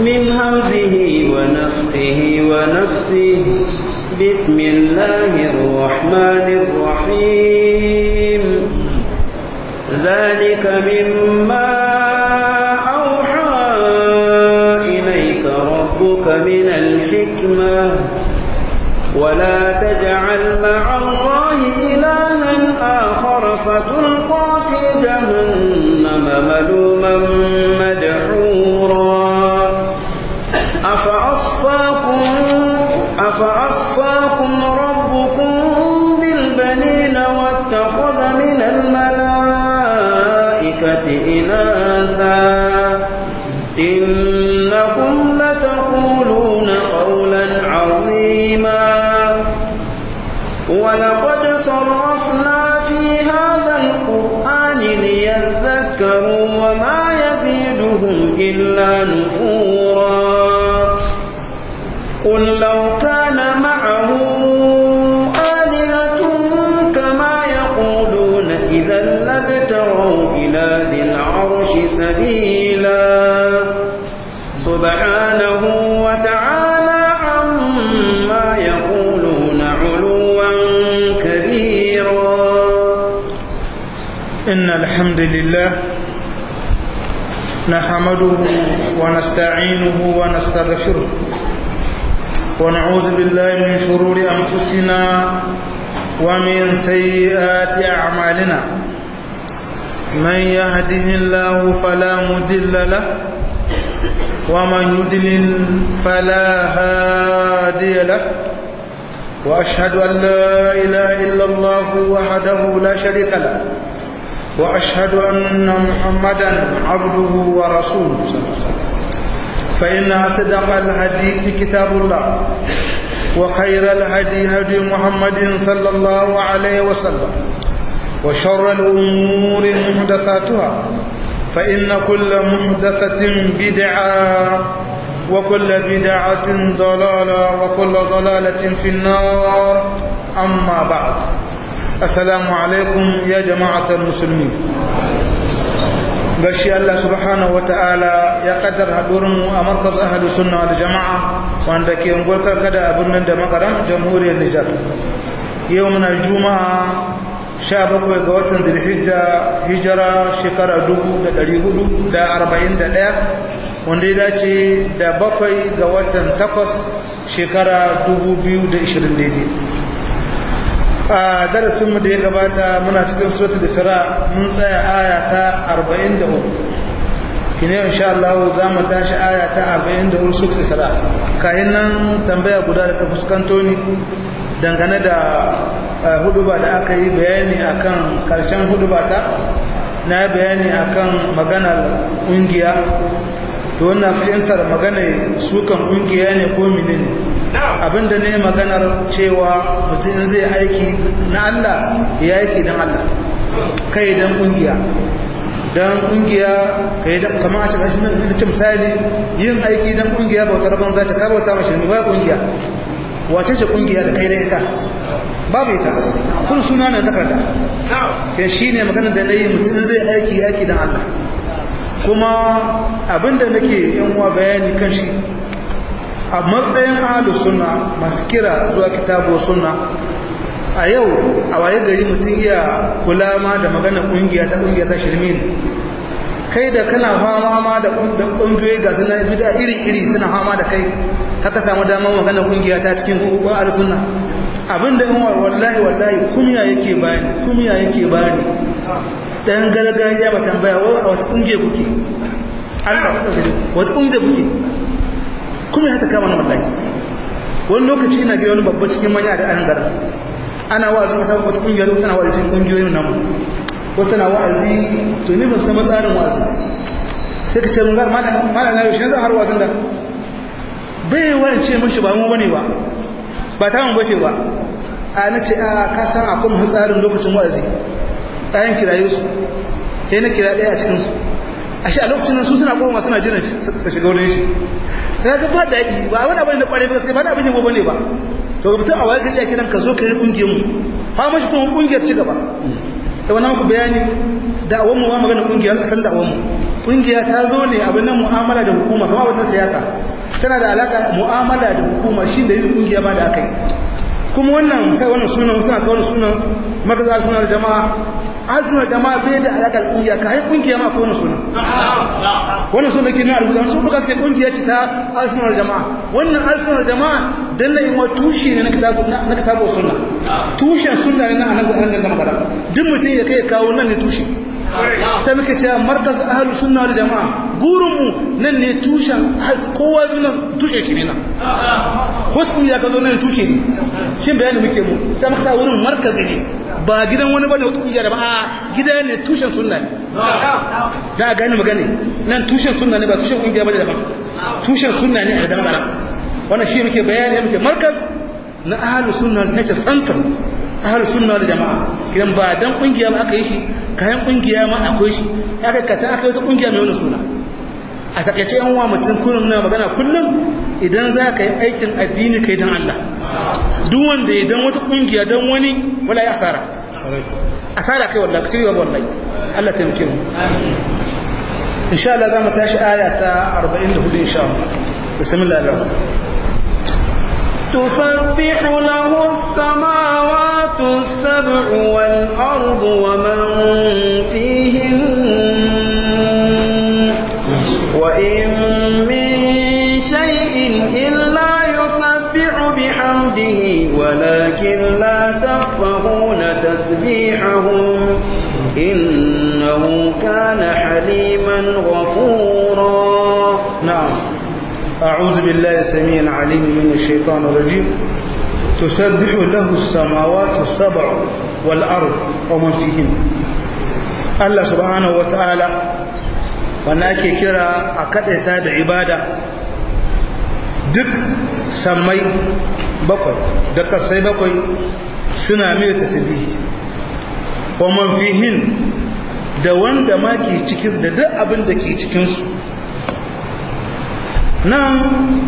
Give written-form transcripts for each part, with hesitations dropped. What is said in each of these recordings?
من همزه ونفخه ونفثه بسم الله الرحمن الرحيم ذلك مما أوحى إليك ربك من الحكمة ولا تجعل مع الله إلها آخر فتلقى في جهنم ملوما مدحورا أفأصفاكم ربكم بالبنين واتخذ من الملائكة إناثا إنكم لتقولون قولا عظيما ولقد صرفنا في هذا القرآن ليذكروا وما يزيدهم إلا نفورا قل لو كان معه آلهة كما يقولون إذا لابتغوا إلى ذي العرش سبيلا سبحانه وتعالى عما يقولون علوا كبيرا إن الحمد لله نحمده ونستعينه ونستغفره ونعوذ بالله من شرور أنفسنا ومن سيئات أعمالنا من يهده الله فلا مضل له ومن يضلل فلا هادي له وأشهد أن لا إله إلا الله وحده لا شريك له وأشهد أن محمدا عبده ورسوله صلى الله عليه وسلم فإن أصدق الحديث كتاب الله وخير الهدي هدي محمد صلى الله عليه وسلم وشر الأمور محدثاتها فإن كل محدثة بدعة وكل بدعة ضلالة وكل ضلالة في النار أما بعد السلام عليكم يا جماعة المسلمين gashi Allah subhanahu wataala ya kaddar hadurinmu a markaz ahlus sunna wal jamaa wanda ke ungwar karkada abin nan da makaram jamhuriyar Nijar yau muna juma'a 17 ga watan Dhulhijja hijira shekara 1441 wanda ya dace da 7 ga watan 8 shekara 2020 daidai a darasinmu da ya gabata muna cikin suratul Isra mun tsaya aya ta 43 kine insha Allah za mu tashi aya ta 44 suratul Isra kayan nan tambaya guda da ta fuskanto ni dangane da huduba da aka yi bayani akan karshen huduba ta na bayani akan maganar kungiya to wannan fahimtar magana sukan kungiya ne ko menene abinda ne maganar cewa mutum zai aiki na Allah ya aiki dan Allah kai dan kungiya kai da kamar a cikin misali yin aiki dan kungiya bautar banza ta ka bauta mashi ba kungiya wace ce kungiya da kai da ita babu ita kun suna ne takarda kai shine maganar da nayi mutum zai aiki dan Allah kuma abinda nake yan uwa bayani kan shi a matsayin ahlus sunna masu kira zuwa kitabu sunna a yau a waye gari mutum iya kula ma da magana kungiya ta shirme ne kai da kana fama ma da kungiyoyi ga suna bid'a iri-iri suna fama da kai haka samu damar magana kungiya ta cikin ahlus sunna abinda in wallahi kumiya yake bani dan gargajiya ba tambaya a wata kungiya kuke Allah wata kungiya kuke kuma ya ta kama na wallahi wani lokaci ina gida wani babba cikin manya da an garin ana wa'azin kasa wata kungiyar tana wa'azi cikin kungiyoyin namu ko tana wa'azi to ni ban san matsarin wa'azi sai ka ce mun ga mana na yaushe zan har wa'azin da bai wance mishi ba mu bane ba ta mun bace ba a nace a ka san akwai mu tsarin lokacin wa'azi tsayin kiraye su sai na kira daya a cikin su ashe a lokacin su suna koma suna jiran su shiga wurin shi kaga ba daɗi ba wani abin da kware ba gaskiya ba na abin yabo bane ba to mutum a wayar gari ya kiran ka zo ka yi kungiyar mu fa mashi kuma kungiyar ci gaba da wannan muku bayani da'awar mu ba magana kungiya san da'awar mu kungiya ta zo ne abin nan mu'amala da hukuma kamar wannan siyasa tana da alaka mu'amala da hukuma shi da yin kungiya ba da aka yi kuma wannan sai wannan sunan suna kawo sunan magaza sunan jama'a azunar jama'a bai da alaka da kungiya ka hai kungiya ma ko wannan sunan wannan sunan kin na rubuta su buga sai kungiya ce ta azunar jama'a wannan azunar jama'a dan ne wa tushe ne na kitabu sunna tushen sunna ne na nan da magana duk mutum ya kai kawo nan ne tushe sai muke cewa markaz ahlus sunna wal jamaa gurin mu nan ne tushen kowa zunan tushe shi ne nan hotkun ya ka zo nan tushe ne shin bayani muke mu sai muka sa wurin markazi ne ba gidan wani bane hotkun ya da ba a gida ne tushen sunna ne da gane magana nan tushen sunna ne ba tushen kungiya bane daban tushen sunna ne a da magana wannan shi muke bayani muke markaz na ahlus sunna ne ta santar ahlus sunna wal jamaa kidan ba dan kungiya ba aka yi shi kayan kungiya ma akwai shi aka kata aka yi ta kungiya mai wannan suna a takaice yan uwa mutum kullum na magana kullum idan za ka yi aikin addini kai dan Allah duk wanda ya dan wata kungiya dan wani wala ya asara kai wallahi ka ci gaba wallahi Allah ta muke mu insha Allah za mu tashi aya ta 44 insha Allah bismillah تسبح له السماوات السبع والأرض ومن فيهن وإن من شيء إلا يسبح بحمده ولكن لا تفقهون تسبيحهم إنه كان حليما غفورا. نعم. أعوذ بالله السميع العليم من الشيطان الرجيم. تسبح له السماوات السبع والأرض ومن فيهن. الله سبحانه وتعالى وناك كرا أكدت عبادة دك سمي بقي دك سي بقي سنامي تسبيح ومن فيهن da wanda ma ke cikin da duk abin da ke cikinsu nan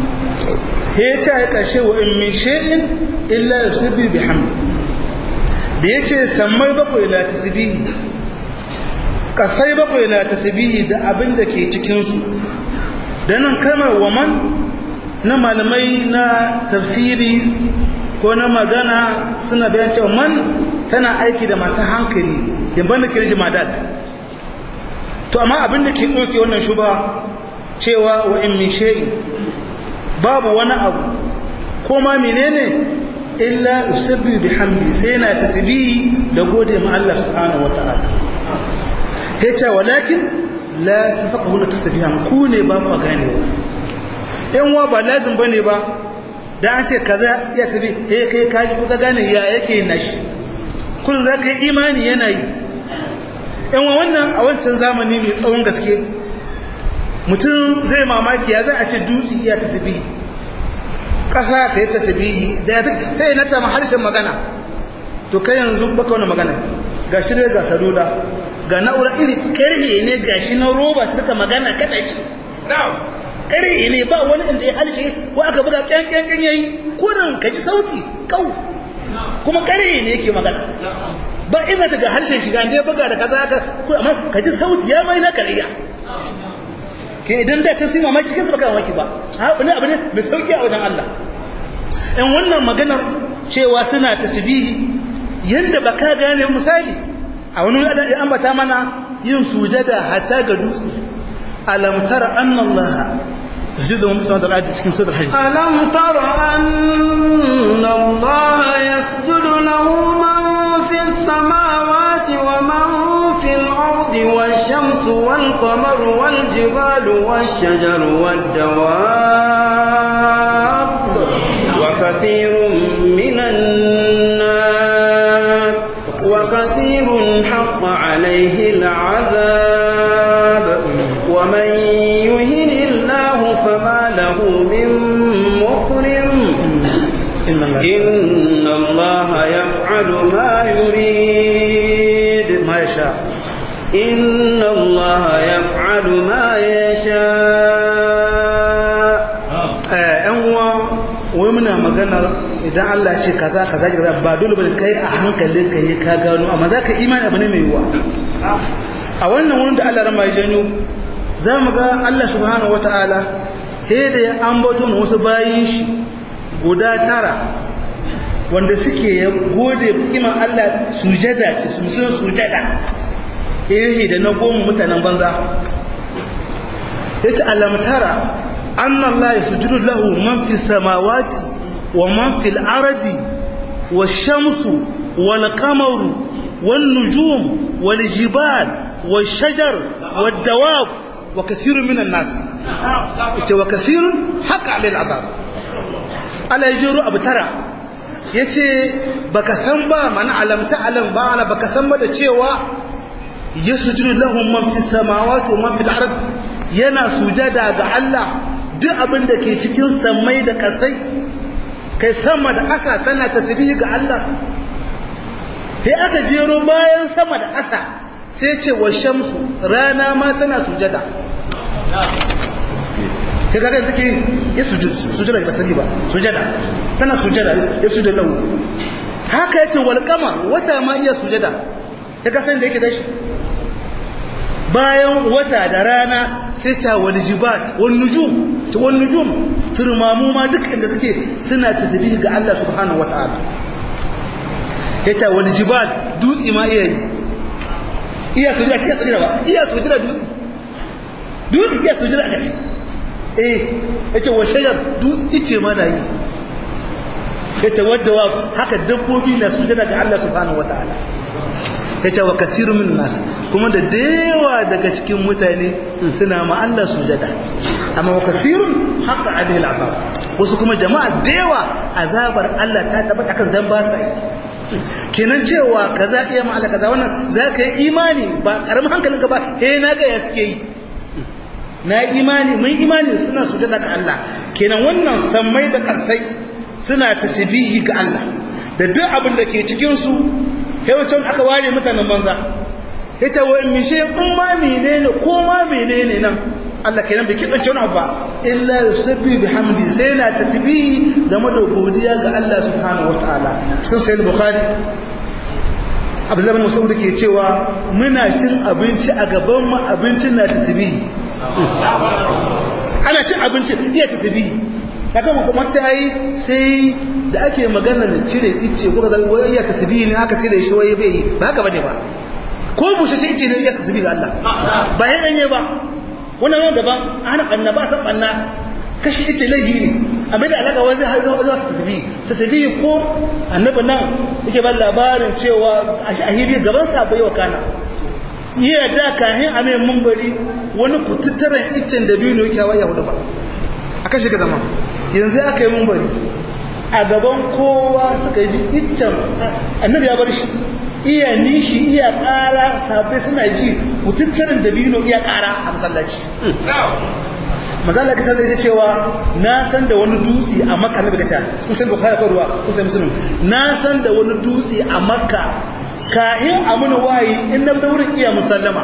ya ce a ƙarshe wa in min shay'in illa yusabbihu bihamdi da yace sammai bakwai na tasbihi kasai bakwai na tasbihi da abin da ke cikin su da nan kamar waman na malamai na tafsiri ko na magana suna bayan cewa man tana aiki da masu hankali yamban da kirji madad to amma abin da ke ɗauke wannan shuba cewa wa in min shay'in babu wani abu ko ma menene illa usabbi bihamdi sai na tasbihi da gode ma Allah subhanahu wataala yace walakin la tafaqahu tasbihan ku ne ba ku ganewa yan wa ba lazim bane ba dan an ce kaza ya tabi kai kaji ku gane ya yake nashi kullun zaka yi imani yana yi yan wa wannan a wancan zamani mai tsawon gaske mutum zai mamaki ya zai a ce dutse iya tasbihi ƙasa ta yi tasbihi da ta yi nata harshen magana to kai yanzu baka wani magana ga shi ga salula ga na'ura iri ƙarhe ne ga shi na roba ta rika magana kaɗai ƙarhe ne ba wani inda ya harshe ko aka buga ƙyanƙyanƙyan ya yi kurin ka ji sauti kau kuma ƙarhe ne yake magana ba ina ta ga harshen shiga ne ya buga da kaza aka amma ka ji sauti ya bai na ƙarya ke idan da ta sai mamaki kansa baka mamaki ba wani abu ne mai sauki a wajen Allah in wannan maganar cewa suna tasbihi yanda baka gane misali a wani ya ambata mana yin sujada hatta ga dutse alam tara anna Allah yasjudu wa musawwat al-ard cikin suratul hajj alam tara anna Allah yasjudu lahu man fis samawati wa man fil ardi والشمس والقمر والجبال والشجر والدواب وكثير من الناس وكثير حق عليه العذاب ومن يهن الله فما له من مكرم إن الله يفعل ما يريد ما يشاء إن الله يفعل ما يشاء wai muna maganar idan Allah ce kaza kaza kaza ba dole bane kai a hankalin ka yi ka gano amma za ka imani abu ne mai yiwuwa a wannan wurin da Allah rama ya janyo za mu ga Allah subhanahu wata'ala he da ya ambato na wasu bayin shi guda 9 wanda suke ya gode kiman Allah sujada ce musulun sujada iri da na 10 mutanen banza yace alam tara anna Allah yasjudu lahu man fi samawati wa man fil ardi wash-shamsu wal-qamaru wan-nujum wal-jibal wash-shajar wad-dawab wa kathirun minan nas yace wa kathirun haqa lil azab ala yajiru abu tara yace baka san ba mana alam ta'lam ba ana baka san ba da cewa yasjudu lahum man fi samawati wa man fil ardi yana sujada ga Allah duk abin da ke cikin samai da kasai kai sama da ƙasa tana tasbihi ga Allah sai aka jero bayan sama da ƙasa sai ce wa shamsu rana ma tana sujada kai ga take ya sujada ba tasbihi ba sujada tana sujada ya sujada lahu haka yace wal qamar wata ma iya sujada kaga san da yake dashi bayan wata da rana sai ta wal jibal wan nujum to wan nujum turmamu ma duk inda suke suna tasbihi ga Allah subhanahu wataala yace wal jibal dutsi ma iya sujada ba iya sujada dutsi iya sujada kace yace wa shajar dutsi ice ma da yi yace wadda haka dabbobi na sujada ga Allah subhanahu wataala yace wa kathirun min nas kuma da dewa daga cikin mutane suna ma Allah sujada amma wa kathirun haqa alaihi al'azab wasu kuma jama'a dewa azabar Allah ta tabbata kan dan ba sa yi kenan cewa kaza iya ma Allah kaza wannan zaka yi imani ba karamin hankalinka ba na ga ya suke yi na imani mun imani suna sujada ga Allah kenan wannan sammai da kasai suna tasbihi ga Allah da duk abin da ke cikin su yawancin aka ware mutanen banza yace wa in mishe in ma menene ko ma menene nan Allah kenan bai kidance wani abu ba illa yusabbihu bihamdi sai na tasbihi game da godiya ga Allah subhanahu wataala cikin sahih bukhari Abdullah bin Mas'ud ke cewa muna cin abinci a gaban mu abincin na tasbihi ana cin abinci iya tasbihi kaga mu kuma sai da ake magana da cire icce ko kaza wai iya tasbihi ne aka cire shi wai bai ba haka bane ba ko bushe shi icce ne iya tasbihi ga Allah ba yana ne ba wannan wanda ba ana banna ba san banna kashi icce laifi ne amma da alaka wai zai zo tasbihi ko annabi nan yake ba labarin cewa a shahidi gaban sa bai wa kana iya da kahin a mai mumbari wani kututturen iccen da biyu ne yake wa yahudu ba aka shiga zama yanzu aka yi mumbari a gaban kowa suka ji iccen annabi ya bar shi iya nishi iya ƙara sabai suna ji kututturen da biyu iya ƙara a masallaci mazala kasar da ita cewa na san da wani dutse a makka na bigata kun san bukhari ko ruwa kun san muslim na san da wani dutse a makka kahin amuna wayi in na wurin iya musallama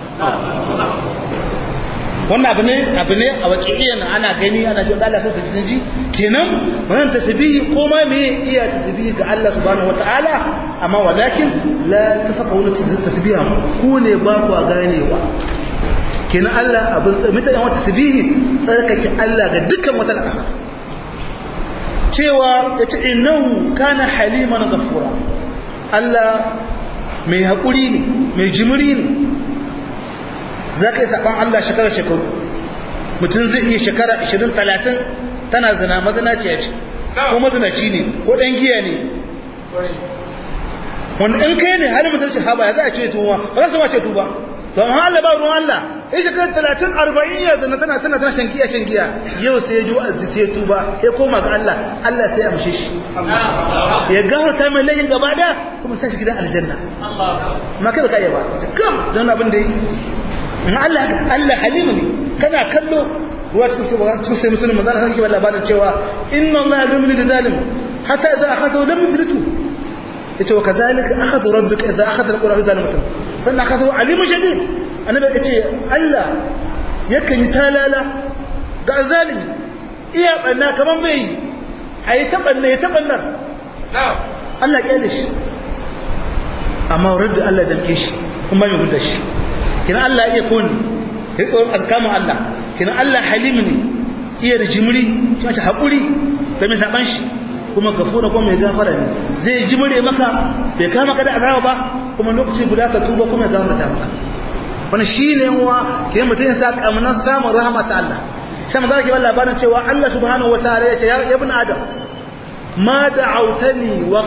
wannan abu ne a waƙi'iyan ana gani ana ji Allah sai su ji kenan wannan tasbihi ko ma me iya tasbihi ga Allah subhanahu wataala amma walakin la tafaqahu tasbihan ku ne ba ku ganewa kenan Allah abin mutane wata tasbihi tsarkake Allah ga dukkan wata ƙasa cewa yace innahu kana haliman ghafura Allah mai haƙuri ne mai jimiri ne za ka yi saɓan Allah shekaru mutum zai iya shekara 20-30 tana zina mazinaciya ce ko mazinaci ne ko ɗan giya ne wanda in kai ne halin mutum ce haɓa ya za a ce tuwa ba za su ma ce tuba don Allah ba ruwan Allah ya shekara 30-40 ya zina tana shan giya yau sai ya ji wa'azi sai ya tuba ya koma ga Allah sai ya amshe shi ya gafarta mai layin gaba ɗaya kuma sai shi gidan aljanna ma kai ba ka iya ba kam don abin da yi Allah halimu ne kana kallo ruwa cikin sai musulun manzana san kiwon labarin cewa inna Allah ya lumini da zalim hatta idan aka zo lam yuflitu yace wa kadhalika akhadhu rabbuka idha akhadha alqura bi zalimatan fa inna akhadhu alimun shadid annabi yace Allah yakan yi talala ga zalimi iya banna kaman bai ai tabanna ya tabannar Allah ya shi amma radda Allah da shi kuma mai gudda shi kina Allah ya kun ya tsoron azkamun Allah kina Allah halim ne iya da jimri shi ta hakuri da mai saban shi kuma gafura kuma mai gafara ne zai jimre maka bai kama ka da azaba ba kuma lokaci guda ka tuba kuma ya gafarta maka wannan shine wa ke mutun sa kamanan samun rahmat Allah sai mun zaki labarin cewa Allah subhanahu wataala ya ce ya ibn adam ma da'awtani wa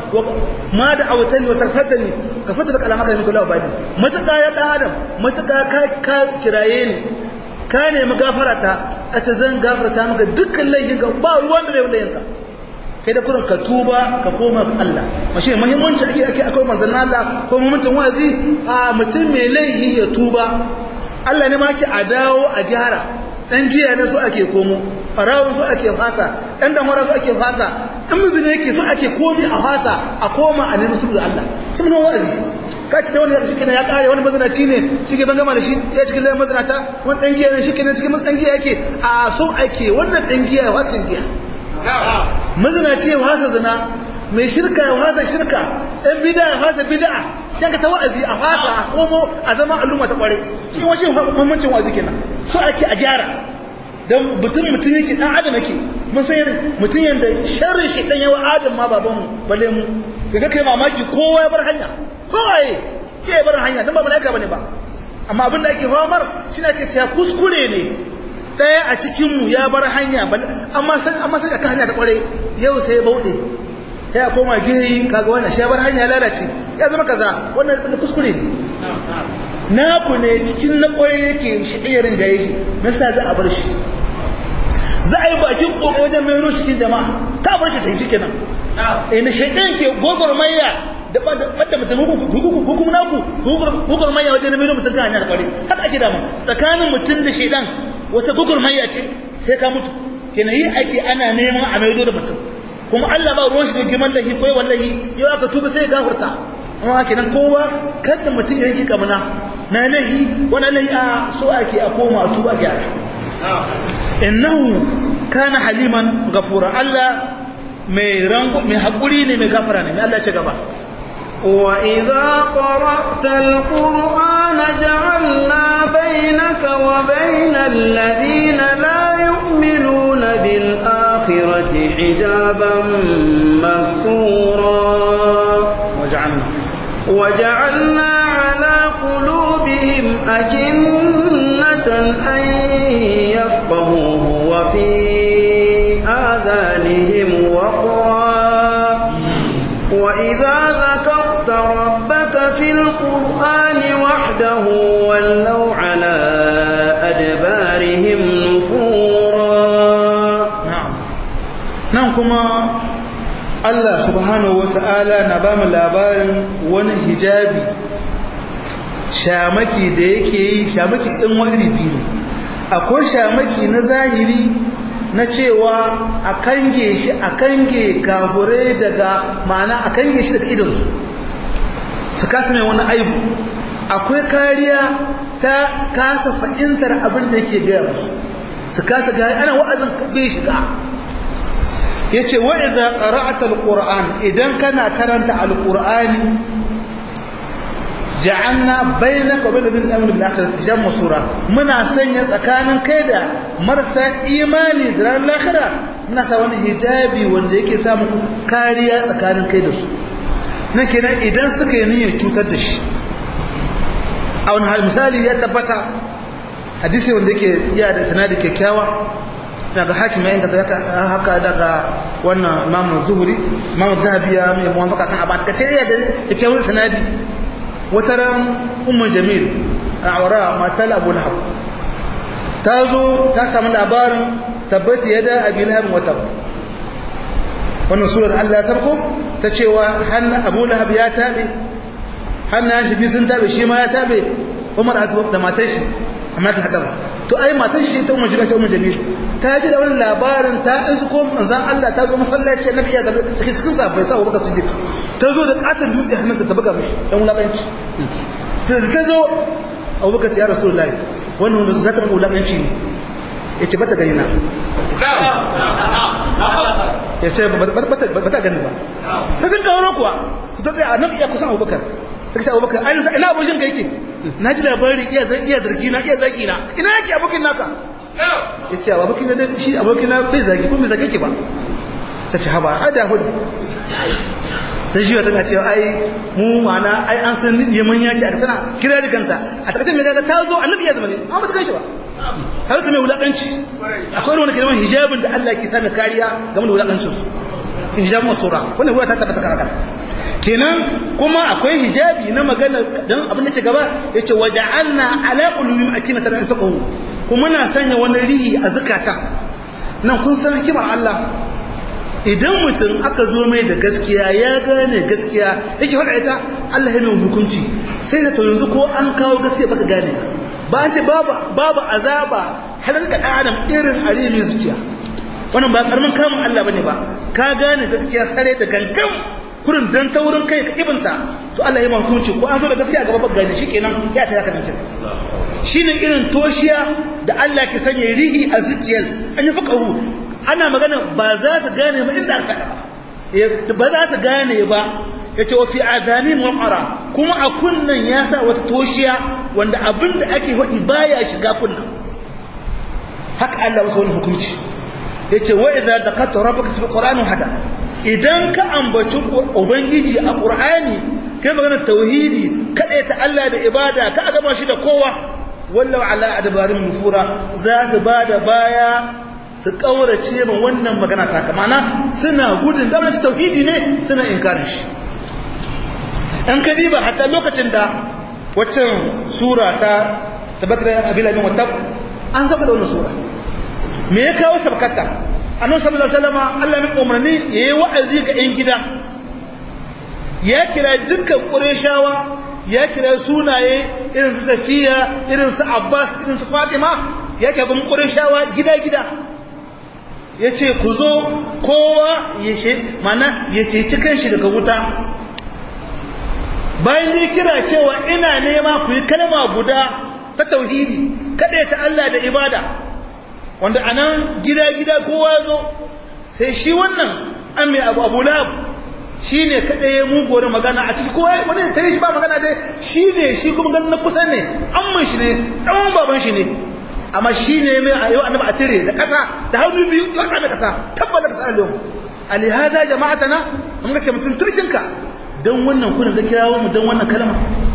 safartani kafarta da alamaka min kullu badi mutaka ya dan adam mutaka ka kiraye ni ka nemi gafarata a ta zan gafarta maka dukkan laifin ka ba ruwan da laifin ka kai da kurin ka tuba ka koma ga Allah mashi muhimmanci ake akwai manzon Allah ko muhimmancin wazi a mutum mai laifi ya tuba Allah ne ma ke a dawo a gyara dan giya ne su ake komo farawun su ake fasa dan damara su ake fasa in mizini yake su ake komi a fasa a koma a nemi sulhu da Allah shi mun wa'azi ka ci da wani shi kenan ya kare wani mazinaci ne shi ke bangama da shi ya cikin layin mazinata wani dan giya ne shi kenan cikin dan giya yake a so ake wannan dan giya ya fasa giya mazinaci ya fasa zina mai shirka ya fasa shirka dan bid'a ya fasa bid'a sai ka ta wa'azi a fasa a komo a zama al'umma ta kware shi washin muhimmancin wa'azi kenan so ake a gyara dan mutum yake dan adam yake mun san mutum yanda sharrin shi dan yawa adam ma baban mu balle mu kaga kai mamaki kowa ya bar hanya kowaye ke bar hanya dan ba malaika bane ba amma abin da ake famar shine ake cewa kuskure ne daya a cikin mu ya bar hanya amma sai ka hanya ta kware yau sai ya baude ya koma gehi kaga wannan shi ya bar hanya lalace ya zama kaza wannan kuskure ne naku ne cikin na ƙwaye yake shi ɗayarin da yake nasa za a bar shi za a yi bakin ƙoƙo wajen mai ruwa cikin jama'a ka bar shi ta yi shi kenan ina shaidan ke gwagwarmaya da ɓadda mutum hukum naku gwagwarmaya wajen mai mutum ka hanyar ƙware haka ake dama tsakanin mutum da shaidan wata gwagwarmaya ce sai ka mutu kenan yi ake ana neman a maido da mutum kuma Allah ba ruwan shi da girman lahi ko wallahi yau aka tuba sai ya gafarta amma kenan kowa kada mutum ya yanki kamuna na lahi wani lahi a so ake a koma a tuba gyara innahu kana haliman ghafura Allah mai haƙuri ne mai gafara ne Allah ya ci gaba وإذا قرأت القرآن جعلنا بينك وبين الذين لا يؤمنون بالآخرة حجابا مستورا وجعلنا على قلوبهم أكنة أن يفقهوه وفي آذانهم وقرا وإذا ذكرت ربك في القرآن وحده ولوا على أدبارهم نفورا نعم كما Allah subhanahu wa ta'ala na ba mu labarin wani hijabi shamaki da yake yi shamaki ɗin wani biyu ne akwai shamaki na zahiri na cewa a kange shi a kange kahure daga ma'ana a kange shi daga idonsu su kasa mai wani aibu akwai kariya ta kasa fahimtar abin da yake gaya musu su kasa gaya ana wa'azin bai shiga ya ce wa idan ƙara'ata al-ƙura'an idan kana karanta al-ƙura'ani ja'anna bainaka wa bainal ladina amanu bil akhirati jamma sura muna sanya tsakanin kai da marasa imani da ran lahira muna sa wani hijabi wanda yake samu kariya tsakanin kai da su nan kenan idan suka yi niyyar cutar da shi a wani hal misali ya tabbata hadisi wanda yake ya da sanadi kyakkyawa daga hakim yayin da haka daga wannan Imam Zuhri Imam Zahabi ya mai muwafaka kan abata kace ya da kyakkyawar sanadi wataran Ummu Jamil Awra matal Abu Lahab tazo ta samu labarin tabbati yada Abi Lahab wata wannan surar Allah ya sarko ta cewa hannu Abu Lahab ya tabe hannu shi bi sun tabe shi ma ya tabe Umar da matar shi amma ta hadaba to ai matar shi ta Ummu Jamil ta ji da wani labarin ta isu ko manzan Allah ta zo masallaci annabi ya tabbata cikin sahabbai sa Abubakar Siddiq ta zo da katon dutse hannunta ta buga mishi dan wulakanci ta zo Abubakar ya Rasulullahi wannan wanda za ta wulakanci ne yace bata gani na ya ce ba ta gani ba sai sun kawo kuwa su ta tsaye a nan iya kusan abubakar ta kashe abubakar ainihin ina abokin ka yake na ji labari iya zargi na iya zaki na ina yake abokin naka ya ce abokin na shi abokin na bai zagi kuma bai zage ki ba ta ce haba a da hudu sai shi tana cewa ai mu mana ai an san yaman ya ce aka tana kira da kanta a takaice mai gaga ta zo annabi ya zama ne amma ta ganshi ba har ta mai wulakanci akwai wani kalmar hijabin da Allah ke sami kariya game da wulakancin su hijabin masura wannan ruwa ta tabbata kaka kenan kuma akwai hijabi na magana dan abin da ke gaba yace waja'alna ala qulubihim akinatan an faqahu kuma na sanya wani rihi a zakata nan kun san hikimar Allah idan mutum aka zo mai da gaskiya ya gane gaskiya yake faɗa ita Allah ya mai hukunci sai da to yanzu ko an kawo gaskiya baka gane ba an ce babu azaba halin ga adam irin arimi zuciya wannan ba karamin kamun Allah bane ba ka gane gaskiya sare da gangan kurin dan taurin kai ka ibinta to Allah ya mai hukunci ko an zo da gaskiya gaba baka gane shikenan ya ta zaka nan shine irin toshiya da Allah ke sanya rihi a zuciyar an yi fuqahu ana magana ba za su gane ba inda aka ba za su gane ba ya ce wa fi azanin waqara kuma a kunnan ya sa wata toshiya wanda abin da ake faɗi baya shiga kunnan haka Allah wasu wani hukunci ya ce wa idza daqata rabbuka fil qur'ani hada idan ka ambaci ubangiji a qur'ani kai magana tauhidi kada ta Allah da ibada ka gama shi da kowa wallahu ala adbarin nufura za su bada baya su kaurace ma wannan magana ta kamana suna gudun da wani tauhidi ne suna inkarin shi an kadiba hatta lokacin da waccan sura ta tabbatar abila bin wata an saba da wannan sura me ya kawo sabkata annabi sallallahu alaihi wasallam Allah ya umarni yayi wa'azi ga yan gida ya kira dukkan qurayshawa ya kira sunaye irin su Safiya irin su Abbas irin su Fatima ya kira kuma qurayshawa gida ya ce ku zo kowa ya ceci kanshi daga wuta bayan da kira cewa ina nema ku yi kalma guda ta tauhidi kaɗai ta Allah da ibada wanda a nan gida kowa zo sai shi wannan an mai abu lahab shi ne kaɗai ya muguwar magana a ciki kowa wani ta yi shi ba magana dai shi ne shi kuma ganin na kusa ne amman shi ne ɗan baban shi ne amma shi ne mai a yau annabi a tire da ƙasa da hannu biyu ya ƙasa da ƙasa tabbata ƙasa a lahun alihada jama'atana mun ga ce mutum turkinka don wannan kunan da kirawo mu don wannan kalma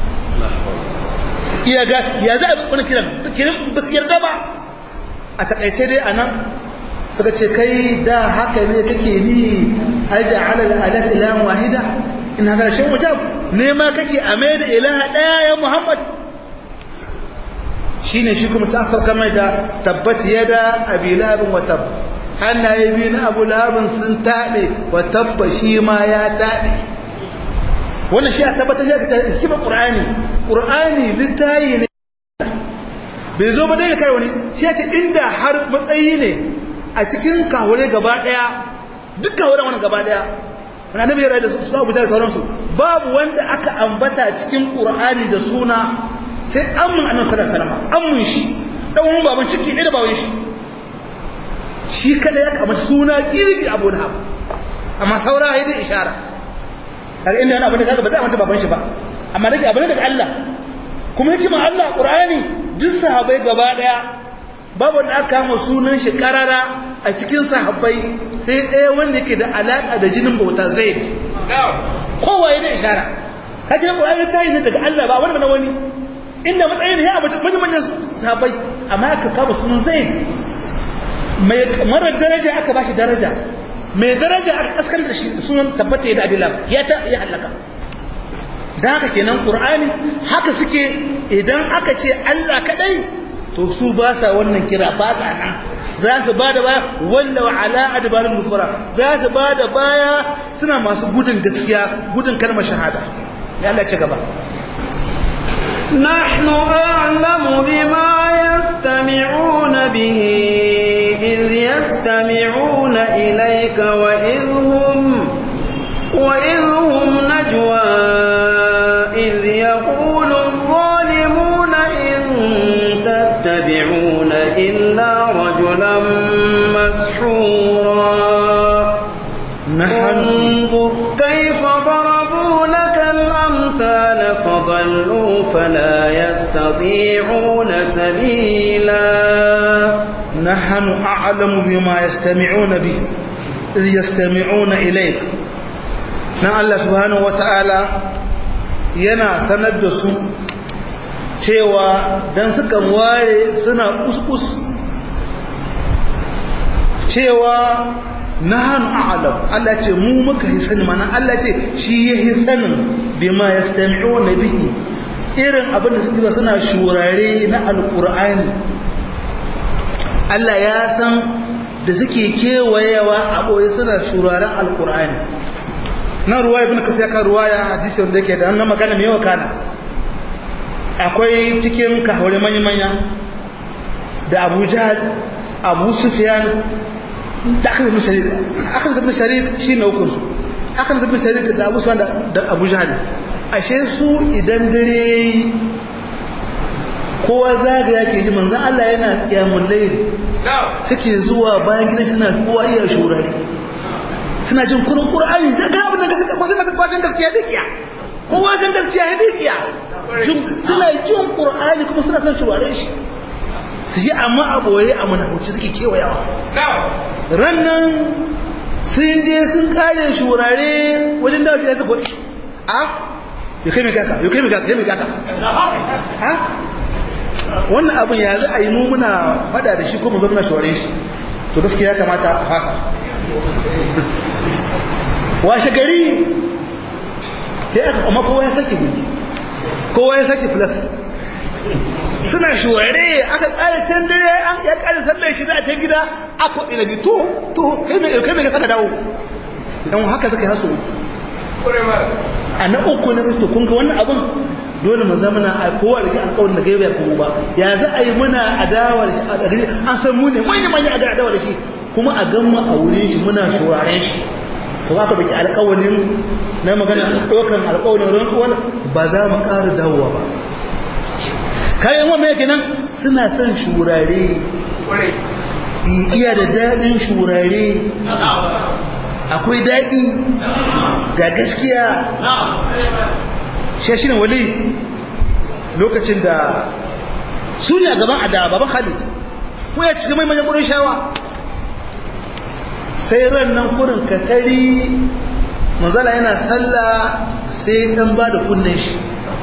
iya ga ya za a bi wani kiran ba su yarda ba a taƙaice dai a nan suka ce kai da haka ne kake ni aja'ala al-alat ilahan wahida in hada shay mujab ne ma kake a mai da ilaha daya ya Muhammad shine shi kuma ta sauka mai da tabbat yada abi lahabin wa tab hannaye biyu na abu lahabin sun taɓe wa tabba shi ma ya taɓe wannan shi a tabbatar shi ta hikimar ƙur'ani littayi ne bai zo ba dai kai wani shi ya ce inda har matsayi ne a cikin kahure gaba ɗaya duk kahure wani gaba ɗaya wani annabi ya rayu da su abu da sauransu babu wanda aka ambata cikin ƙur'ani da suna sai amin annabi sallallahu alaihi wasallam amin shi dan uwan baban ciki ɗaya da baban shi kada ya kama suna girgi abu da abu amma saura ya dai ishara kaga inda wani abu da kaga ba zai amince baban shi ba amma dake abu ne daga Allah kuma hikimar Allah Qur'ani duk sahabbai gaba daya babu wanda aka kama sunan shi karara a cikin sahabbai sai ɗaya wanda yake da alaka da jinin bauta Zaid kowa ya dai ishara kaje Qur'ani ta yi ne daga Allah ba wanda na wani inda matsayin ya abu manyan sahabbai amma aka kama sunan Zaid mai marar daraja aka bashi daraja mai daraja aka kaskanta shi sunan tabbata da abillah ya halaka dan haka kenan Qur'ani haka suke idan aka ce Allah kadai to su ba sa wannan kira ba sa nan za su bada baya wallahu ala adbarul nufura za su bada baya suna masu gudun gaskiya gudun kalmar shahada ya Allah ci gaba نحن أعلم بما يستمعون به إذ يستمعون إليك وإذ هم نجوى إذ يقول الظالمون إن تتبعون إلا رجلا مسحورا فلا يستطيعون سبيلا نحن أعلم بما يستمعون به إذ يستمعون إليك na Allah subhanahu wata'ala yana sanar da su cewa dan sukan ware suna kuskus cewa nahnu a'lam Allah ce mu muka yi sani mana Allah ce shi yayi sanin bima yastami'una bihi irin abin da suke suna shurare na alqur'ani Allah ya san da suke kewayewa a boye suna shuraren alqur'ani na ruwa ibn kasir ka ruwaya hadisi wanda yake da nan magana mai wakana akwai cikin kahore manya da Abu Jahl Abu Sufyan da akhir ibn Sharid shine hukun su akhir ibn Sharid da Abu Sufyan da Abu Jahl ashe su idan dare kowa zaga yake ji manzon Allah yana kiyamul layl suke zuwa bayan gidan suna kowa iya shurare suna jin kurin ƙur'ani da ga abin da gaskiya ko sai masa kwashin gaskiya da kiya ko wajen gaskiya da kiya suna jin ƙur'ani kuma suna son shuware shi su ji amma a boye a munafuci suke kewayawa rannan sun je sun kare shurare wajen da ya sabo a ya kai mai kaka ha wannan abin ya za a yi mu muna fada da shi ko mu zama shuware shi to gaskiya ya kamata a fasa washe gari amma kowa ya sake buji kowa ya sake plus suna shuware aka kare can dare ya kare sallar shi za a ta gida aka ilabi to kai mai ka dawo don haka suka yi haso a na uku na to kun ga wannan abin dole mu zamana a kowa da ke alƙawarin da gaiba ya kuma ba ya za a yi muna adawa da shi a gari an san mu ne manya a adawa da shi kuma a gamma a wurin shi muna shuraren shi to haka baki alƙawarin na magana ɗaukan alƙawarin rantsuwar ba za mu ƙara dawowa ba kayan wa mai kenan suna son shurare iya da daɗin shurare akwai daɗi ga gaskiya shi ne wali lokacin da su ne a gaban adawa baban Khalid ko ya cika mai manyan ƙurin shawa sai ran nan kurin katari manzala yana sallah sai dan ba da kunnen shi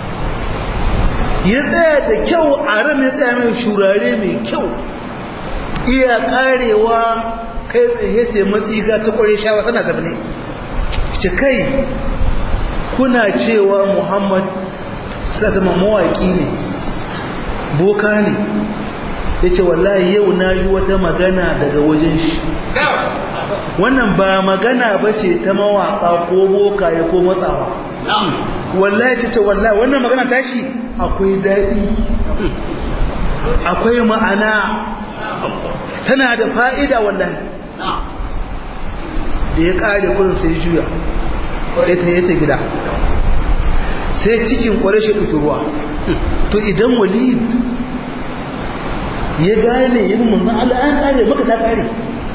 ya tsaya da kyau a ran ya tsaya mai shurare mai kyau iya karewa kai tsaye ce matsiga ta kware shawa sana zabne ce kai kuna cewa Muhammad sassama mawaki ne boka ne ya ce wallahi yau na yi wata magana daga wajen shi wannan ba magana ba ce ta mawaka ko boka ya ko matsawa wallahi ta ce wallahi wannan magana tashi akwai daɗi akwai ma'ana tana da fa'ida wallahi da ya ƙare kurin sai juya ya ta gida sai cikin ƙwarashi ɗauki ruwa to idan walid ya gane yin manzan Allah an kare maka ta kare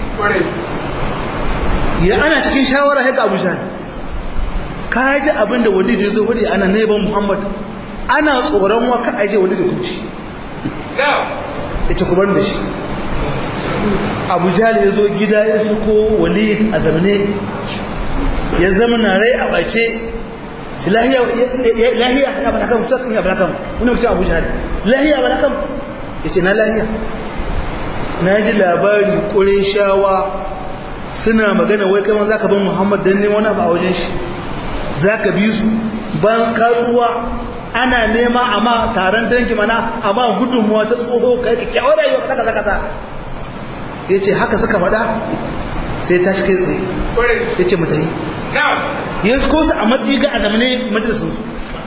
ya ana cikin shawara haka Abu Jahl ka ji abinda walid ya zo wadi ana neman Muhammad ana tsoron wa ka aje walid da kuci ita ku bar da shi Abu Jahl ya zo gida ya suko walid a zamane ya zama na rai a bace shi lahiya ya balakan fusasin ya balakan wani mutum Abu Jahl lahiya balakan ya ce na lahiya na ji labari ƙureshawa suna magana wai kai za ka bin Muhammad don neman wani abu a wajen shi za ka bi su ban katsuwa ana nema amma taron dangi mana amma gudunmuwa ta tsoho ka yi kyawar rayuwa kasa kasa kasa ya ce haka suka faɗa sai ta shi kai tsaye ya ce mata yi ya su kosa a matsayi ga a zamanin majalisunsu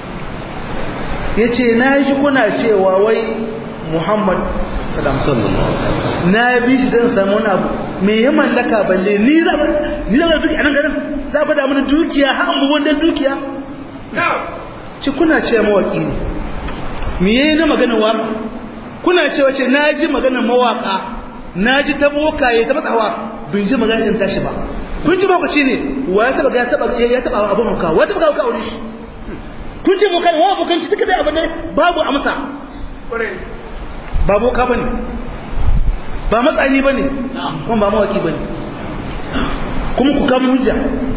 ya ce na shi kuna cewa wai Muhammad na bi shi don samu wani abu me ya mallaka balle ni za a duki a nan garin za ku da mana dukiya har abubuwan don dukiya ci kuna ce mawaki ne me ya yi na maganin waka kuna ce wace na ji maganin mawaka na ji ta bokaye ta matsawa bin ji maganin tashi ba kun ji mawakaci ne wa ya taba abin hauka wa ya taba hauka wani shi kun ce boka wa bokanci duka dai abin da babu amsa ba boka bane ba matsayi bane kuma ba mawaki bane kuma ku kama hujja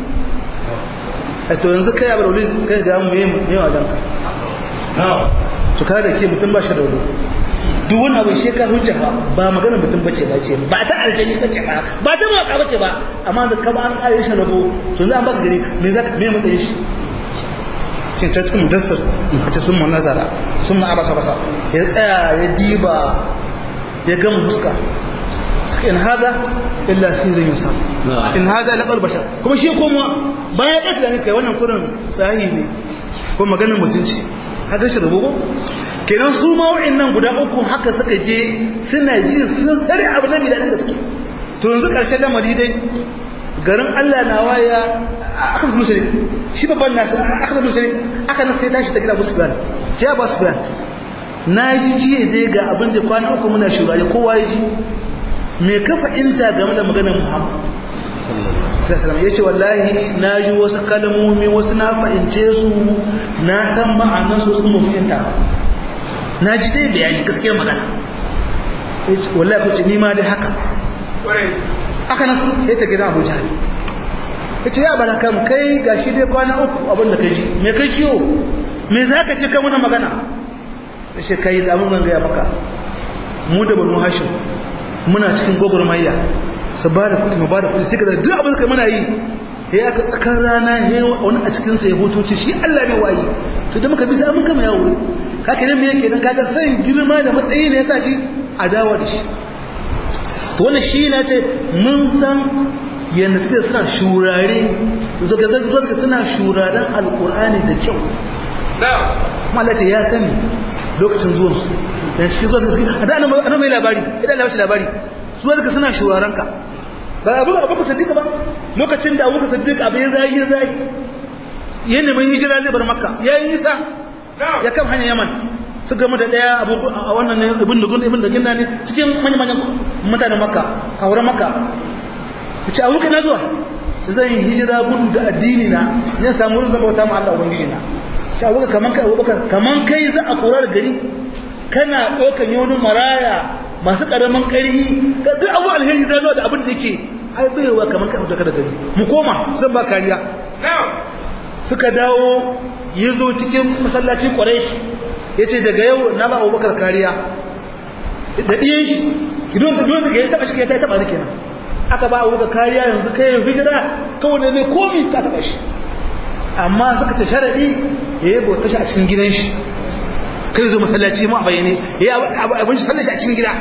to yanzu kai abu da kai ga mu yi ne wajen ka to kada ke mutum ba shi da wuri duk wani abu shi ka hujja ba magana mutum bace ba ce ba ta aljani bace ba ta mawaka bace ba amma da ka ba an kare shi rabo to za an baka gari me matsayin shi cin cikin mudassir a ce sun nazara sun abasa basa ya tsaya ya diba ya gama huska in haza illa sirrin yusa in haza la qalb bashar kuma shi kuma bayan ya tsaya kai wannan kurin sahihi ne ko maganar mutunci haka shi rubugo kenan su ma wa'annan guda uku haka suka je suna ji sun tsare abu na bidan gaske to yanzu karshen lamari dai garin Allah na waya aka zama shari shi babban nasu aka zama shari aka nasu ya tashi ta gida musu bayan ce ba su bayan na ji jiye dai ga abin da kwana uku muna shugare kowa ya ji me ka fa'inta game da maganar Muhammad sallallahu ya ce wallahi na ji wasu kalmomi wasu na fahimce su na san ma'anar su sun fahimta na ji dai bayani gaskiyar magana wallahi ko ce ni ma dai haka aka nasu ya ta gidan Abuja ya ce ya bala kam kai gashi dai kwana uku abin da ka ji me kai ciwo me za ka ce kan wani magana ya ce kai zamun zan gaya maka mu da Banu Hashim muna cikin gwagwarmayya su ba da kudi mu ba da kudi sai ka zai duk abin da kai muna yi ya aka tsakar rana ya wani a cikinsa ya hotoci shi Allah mai wayi to da muka bi sai mun kama yawo haka ne me yake dan kaga san girma da matsayi ne yasa shi adawa da shi to wannan shi na ce mun san yanda suke suna shurare zuka suna shuraren alqur'ani da kyau kuma Allah ce ya sani lokacin zuwan su dan cikin zuwa suke da annabi mai labari idan Allah shi labari su zuka suna shuraren ka ba abu Siddiq ba lokacin da Abu Siddiq abu ya zai yana mai hijira zai bar Makka yayin nisa ya kan hanyar Yaman su gama da daya abu a wannan ne ibn da ginna ne cikin manyan mutanen Makka a wurin Makka yace abu kana zuwa sai zan yi hijira gudu da addini na ne samu wurin zama wata ma Allah ubangiji na ta abu kaman kai za a kora da gari kana dokan yawon maraya masu karaman ƙarhi ga duk abu alheri zai zo da abin da yake ai baiwa kaman kai da gari mu koma zan ba kariya suka dawo yazo cikin masallacin Quraysh yace daga yau na ba Abubakar kariya da diyan shi idan da ya taba shi ya taba ni kenan aka ba Abubakar kariya yanzu kai hijira kawai ne komi ka taba shi amma suka ta sharadi yayi bauta shi a cikin gidan shi kai zo masallaci mu a bayyane yayi abin shi sallaci a cikin gida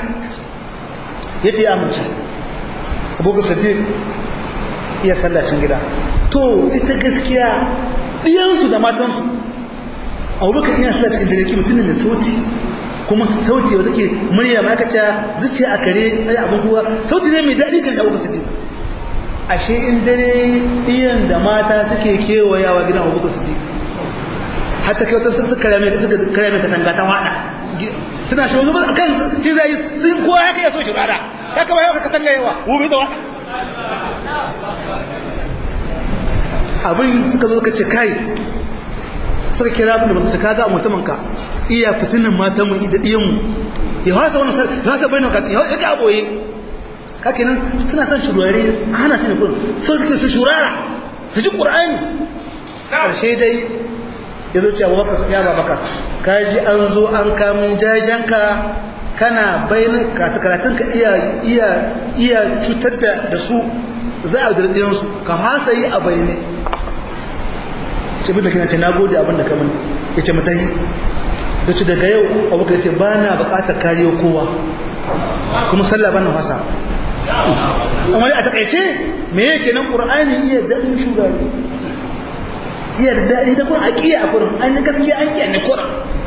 yace ya amince Abubakar Siddiq ya sallacin gida to ita gaskiya diyansu da matansu Abubakar yana sallah cikin dare mutum ne mai sauti kuma sauti wanda take murya ma kace zuciya a kare sai abun kuwa sauti ne mai dadi kan Abubakar Siddiq ashe in dare diyan da mata suke kewayawa gidan Abubakar Siddiq hatta kai wata suka karame katanga ta wada suna shi wani kan shi zai sun kowa haka ya so shi rada haka bai haka katanga yawa wuri da wada abin suka zo suka ce kai suka kira abin da mutum kaga mutumin ka iya fitinin matan mu da diyan mu ya hasa wannan sai ya hasa bayan ka ya ga boye haka nan suna son shurare hana su ne gurin so suke su shurara su ji qur'ani karshe dai yazo ce Abubakar ya Babakar kaji an zo an kamun jajanka kana bayin karatunka iya cutar da su za a dirdiyan su ka hasa yi a bayyane ce bin da kina ce nagode abin da kamun yace mutahi yace daga yau Abubakar yace bana bukatar kariyo kowa kuma sallah bana hasa amma a takaice me yake nan Qur'ani iya dadin shugari iya da dadi da kuma aqiya a Qur'an an gaskiya an kiyaye Qur'an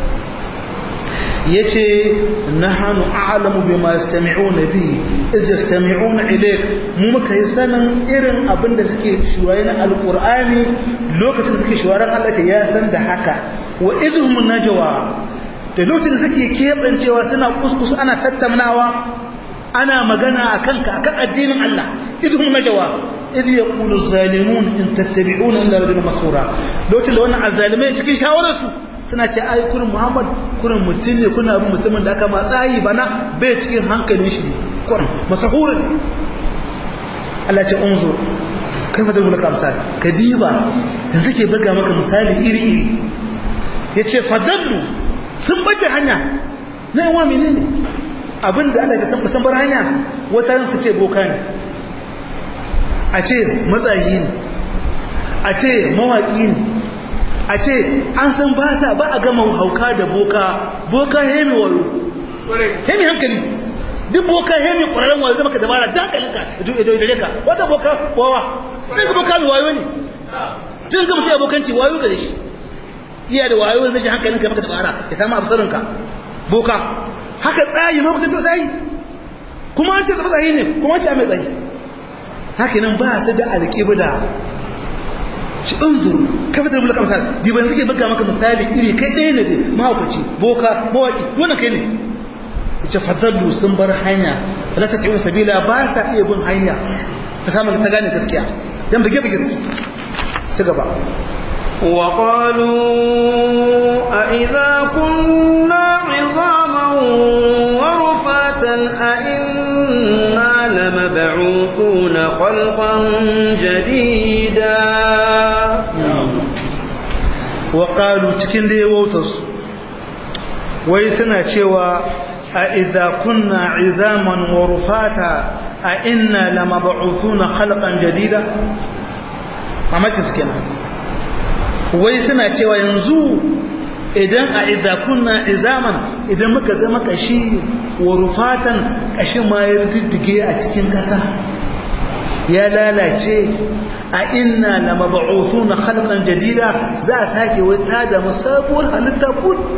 yace nahnu a'lamu bima yastami'una bi iz yastami'una ilayk mu muka yi sanin irin abin da suke shuwaye na alqur'ani lokacin da suke shuwaran Allah ce ya san da haka wa idhum najwa da lokacin da suke kebancewa suna kuskus ana tattaunawa ana magana akan ka akan addinin Allah idhum najwa idh yaqulu az-zalimun in tattabi'una illa rajulan masura lokacin da wannan azzalimai cikin shawararsu suna ce ai kurin Muhammad kurin mutum ne kuna bin mutumin da aka matsayi bana bai cikin hankalin shi ne kurin masahura ne Allah ce unzur kai fa dalil kamsal kadiba yanzu ke buga maka misali iri iri yace fadallu sun bace hanya na yawa menene abinda Allah ya san bar hanya wata ran su ce boka ne a ce matsayi ne a ce mawaki ne a ce an san ba a gama hauka da boka hemi wayo hemi hankali duk boka hemi ƙwararren wayo zama ka dabara da hankalinka da ka wata boka wawa ɗin ka boka mai wayo ne tun gama ta abokanci wayo ga shi iya da wayo zai ji hankalinka maka dabara ya samu absarinka boka haka tsayi lokacin to tsayi kuma an ce zaba tsayi ne kuma an ce mai tsayi haka nan ba su da alƙibla shi unzuru kafa da mulkan misali diban suke buga maka misali iri kai ɗaya ne dai mahaukaci boka mawaki wannan kai ne yace fadallu sun bar hanya la ta tiyu sabila ba sa iya bin hanya ta samu ta gane gaskiya dan bige bige suke ci gaba wa qalu a idza kunna 'idhaman wa rufatan a inna lamab'uthuna khalqan jadida waƙalu cikin da ya wautarsu wai suna cewa a idza kunna izaman wa rufata a inna lamab'uthuna khalqan jadida mamaki suke nan wai suna cewa yanzu idan a idza kunna izaman idan muka zama kashi wa rufatan kashi ma ya diddige a cikin kasa ya lalace a inna la mab'uthuna khalqan jadida za a sake wata da musabuwar halitta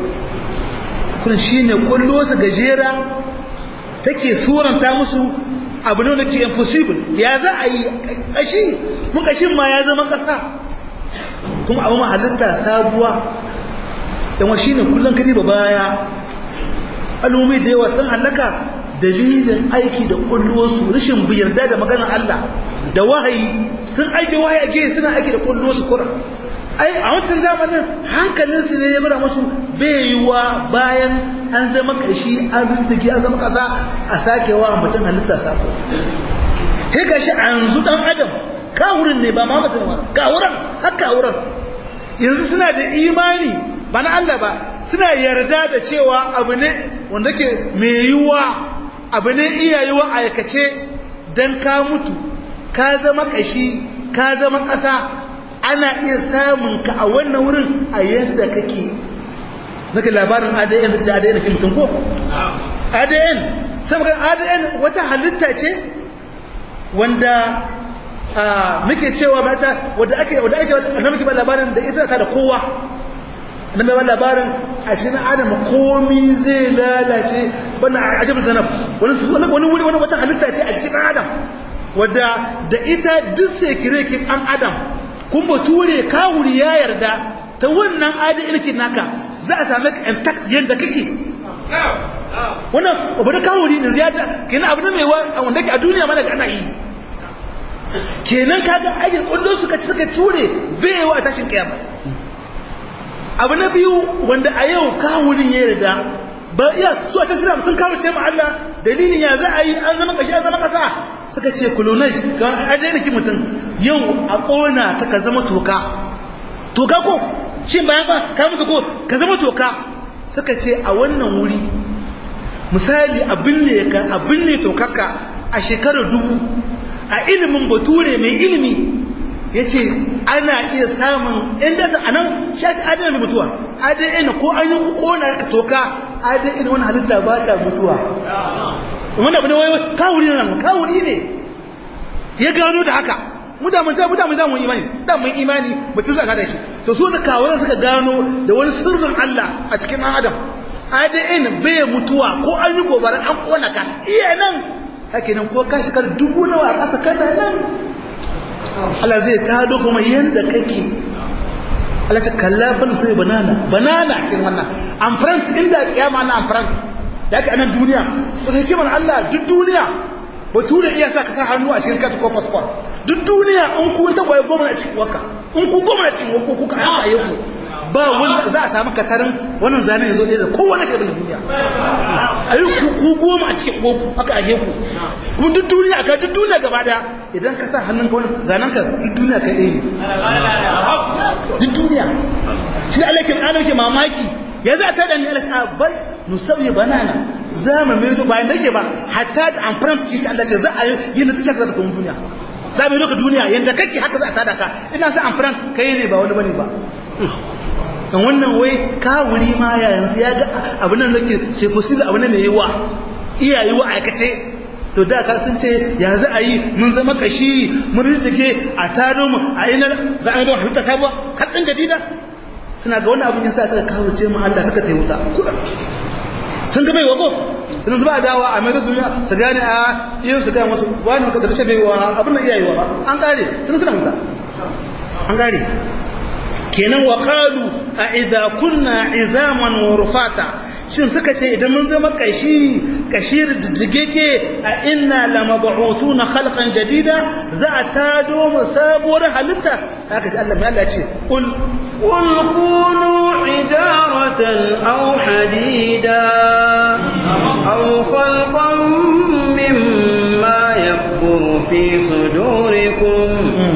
kun shine kullu su gajera take suranta musu abu ne da ke impossible ya za a yi kashi mun kashin ma ya zama kasa kuma abu halitta sabuwa dan shine kullun kadi ba baya al'ummi da yawa sun halaka dalilin aiki da kulluwarsu rashin yarda da maganar Allah da wahayi sun aiki wahayi ake suna aiki da kulluwarsu Qur'an ai a wancan zamanin hankalinsu ne ya bara musu baiwa bayan an zama kashi an rintige an zama kasa a sakewa mutum halitta sako sai gashi yanzu dan adam kawurin ne ba ma mutum ba kawuran har kawuran yanzu suna da imani ba na Allah ba suna yarda da cewa abu ne wanda ke mai yiwuwa abu ne iya yiwuwa aikace dan ka mutu ka zama kashi ka zama ƙasa ana iya samun ka a wannan wurin a yadda kake nake labarin ADN da ADN ke mutum ko ADN sai ga ADN wata halitta ce wanda muke cewa mata wanda ake muke ba labarin da ita ta da kowa na mai labarin a cikin adam komi zai lalace bana ajabul zanab wani wata halitta ce a cikin adam wadda da ita duk sai kirekin an adam kun bature kawuri ya yarda ta wannan adalci naka za a same ka intact yanda kake wannan abu da kawuri ne ziyada kenan abu ne mai wanda ke a duniya mana ga ana yi kenan kaga ajin kullu suka ture baiwa a tashin kiyama abu na biyu wanda a yau kawurin ya yarda ba iya su a tasira sun kawurce ma Allah dalilin ya za a yi an zama kashi an zama kasa suka ce kulonai ga adai ki mutum yau a kona ta ka zama toka ko shin bayan ba ka mutu ko ka zama toka suka ce a wannan wuri misali abin ne tokaka a shekarar 1000 a ilimin bature mai ilimi yace ana iya samun inda sa anan shaki adai mai mutuwa adai ko an yi kona ka toka adai wani halitta ba ta mutuwa wannan abu ne wai kawuri ne ya gano da haka mu da mun imani mutum zaka da shi to su da kawuran suka gano da wani sirrin Allah a cikin ɗan adam ADN bai mutuwa ko an yi gobara an kona ka iya nan haka nan ko ka shekar 1000 nawa a ƙasa kana nan Allah zai tado kuma yanda kake Allah ta kalla ban sai banana kin wannan amfrant inda kiyama na amfrant da ake anan duniya ko sai kiman Allah duk duniya bature iya sa ka sa hannu a cikin kati ko passport duk duniya in ku ta goye goma a cikin waka in ku goma a cikin wako kuka aka yi ku ba wanda za a samu katarin wannan zanen yazo da kowanne shi da duniya ayi ku goma a cikin goku aka aje ku kuma duk duniya ka duk duniya gaba daya idan ka sa hannun ka wannan zanen ka duk duniya kai ɗaya ne duk duniya shi Allah ke mamaki ya za ta da ni Allah ta bal nusawi banana za mu mai ba nake ba hatta da amfran ki Allah ce za a yi na take da kuma duniya za mu yi doka duniya yanda kake haka za a tada ka ina sa amfran kai ne ba wani bane ba dan wannan wai ka wuri ma ya yanzu ya ga abin nan nake sai possible abin nan ne yawa iyayi wa aikace to da ka sun ce ya za a yi mun zama kashi mun rike a taro mu a ina za a yi don halitta sabuwa kaɗan jadida suna ga wannan abin yasa suka kawo ce mu Allah suka tayi wuta sun ga bai wago sun zuba dawa a mai rasu su gane a yin su ga wasu wani ka dace bai wa abin da iyayi wa an kare sun suna wuta an kare kenan wa qalu a idza kunna izaman wa rufata shin suka ce idan mun zama kashir diddigeke a inna lamab'uthuna khalqan jadida za a tado mu sabuwar halitta haka ji Allah mai Allah ce qul كونوا حجارة أو حديدا أو خلقا مما يكبر في صدوركم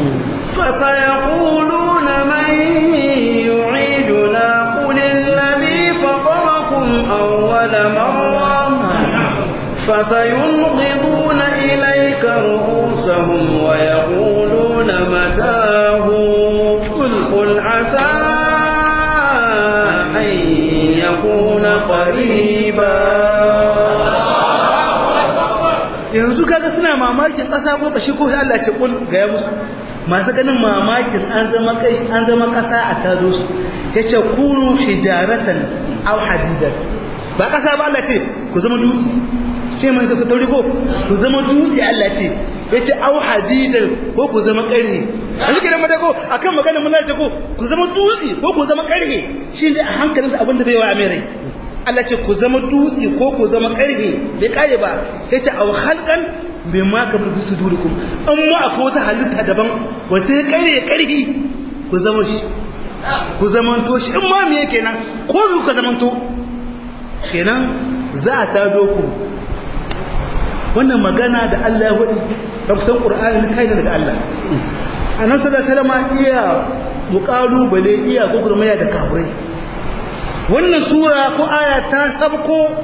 فسيقولون من يعيدنا قل الذي فطركم أول مرة فسينغضون إليك رؤوسهم ويقولون متاه قل عسى أن يكون قريبا yanzu kaga suna mamakin ƙasa ko kashi ko Allah ce kul ga ya musu masu ganin mamakin an zama ƙasa a tado su yace kunu hijaratan aw hadidan ba ƙasa ba Allah ce ku zama dutse ce mai ka tauri ko ku zama dutse Allah ce yace aw hadidan ko ku zama ƙarhe a shi kenan madago akan magana mun ce ko ku zama dutse ko ku zama ƙarhe shi ne a hankalinsa abin da bai wa amirai Allah ce ku zama dutse ko ku zama ƙarhe bai kare ba yace aw khalqan bima kabir fi sudurikum amma akwai wata halitta daban wata ya ƙarhe ku zama shi ku zamanto shi in ma me kenan ko bi ku zamanto kenan za a tado ku wannan magana da Allah ya wadi kan san Qur'ani ne kai daga Allah annabi sallallahu alaihi wasallam iya muqalubale iya gugurmaya da kafirai wannan sura ko aya ta sabko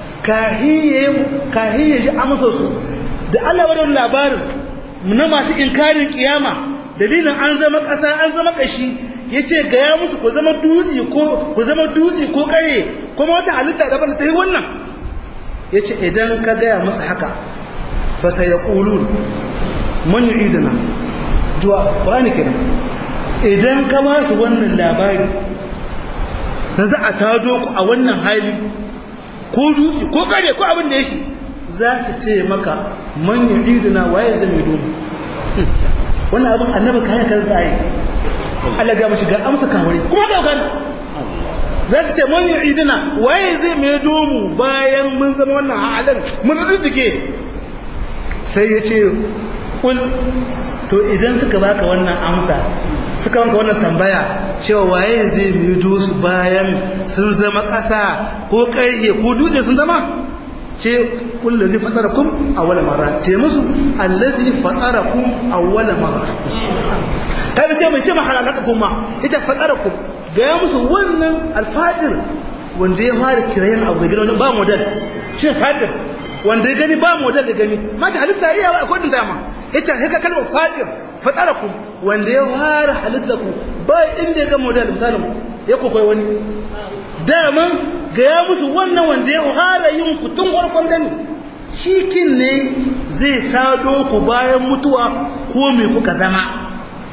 kahiye ji amsa su da Allah wannan labarin na masu inkarin kiyama dalilin an zama ƙasa an zama kashi yace ga ya musu ku zama dutse ko kare kuma wata halitta daban ta yi wannan yace idan ka gaya musu haka fa sayaqulun man yu'iduna duwa qur'ani kenan idan ka ba su wannan labari da za a tado ku a wannan hali ko dutse ko kare ko abin da yake za su ce maka man yu'iduna waye zai mai domin wannan abin annabi kayan karanta ayi Allah ga mashi ga amsa kamari kuma da kan za su ce man yu'iduna waye zai mai domu bayan mun zama wannan halin mun riddige sai ya ce kul to idan suka baka wannan amsa suka baka wannan tambaya cewa waye zai mai su bayan sun zama ƙasa ko ƙarye ko dutse sun zama ce kul ladzi fatarakum awwala marra ce musu allazi fatarakum awwala marra kai ce mai ce mahalalaka kuma ita fatarakum ga ya musu wannan alfadir wanda ya fara kirayen abu da gidan ba model shi fadir wanda ya gani ba model da gani ma ta halitta iya ba akwai din dama ita haka kalmar fadir fatarakum wanda ya fara halitta ku ba inda ya ga model misalin ya kokoi wani daman ga ya musu wannan wanda ya fara yin ku tun farkon gani shi kin ne zai tado ku bayan mutuwa ko me kuka zama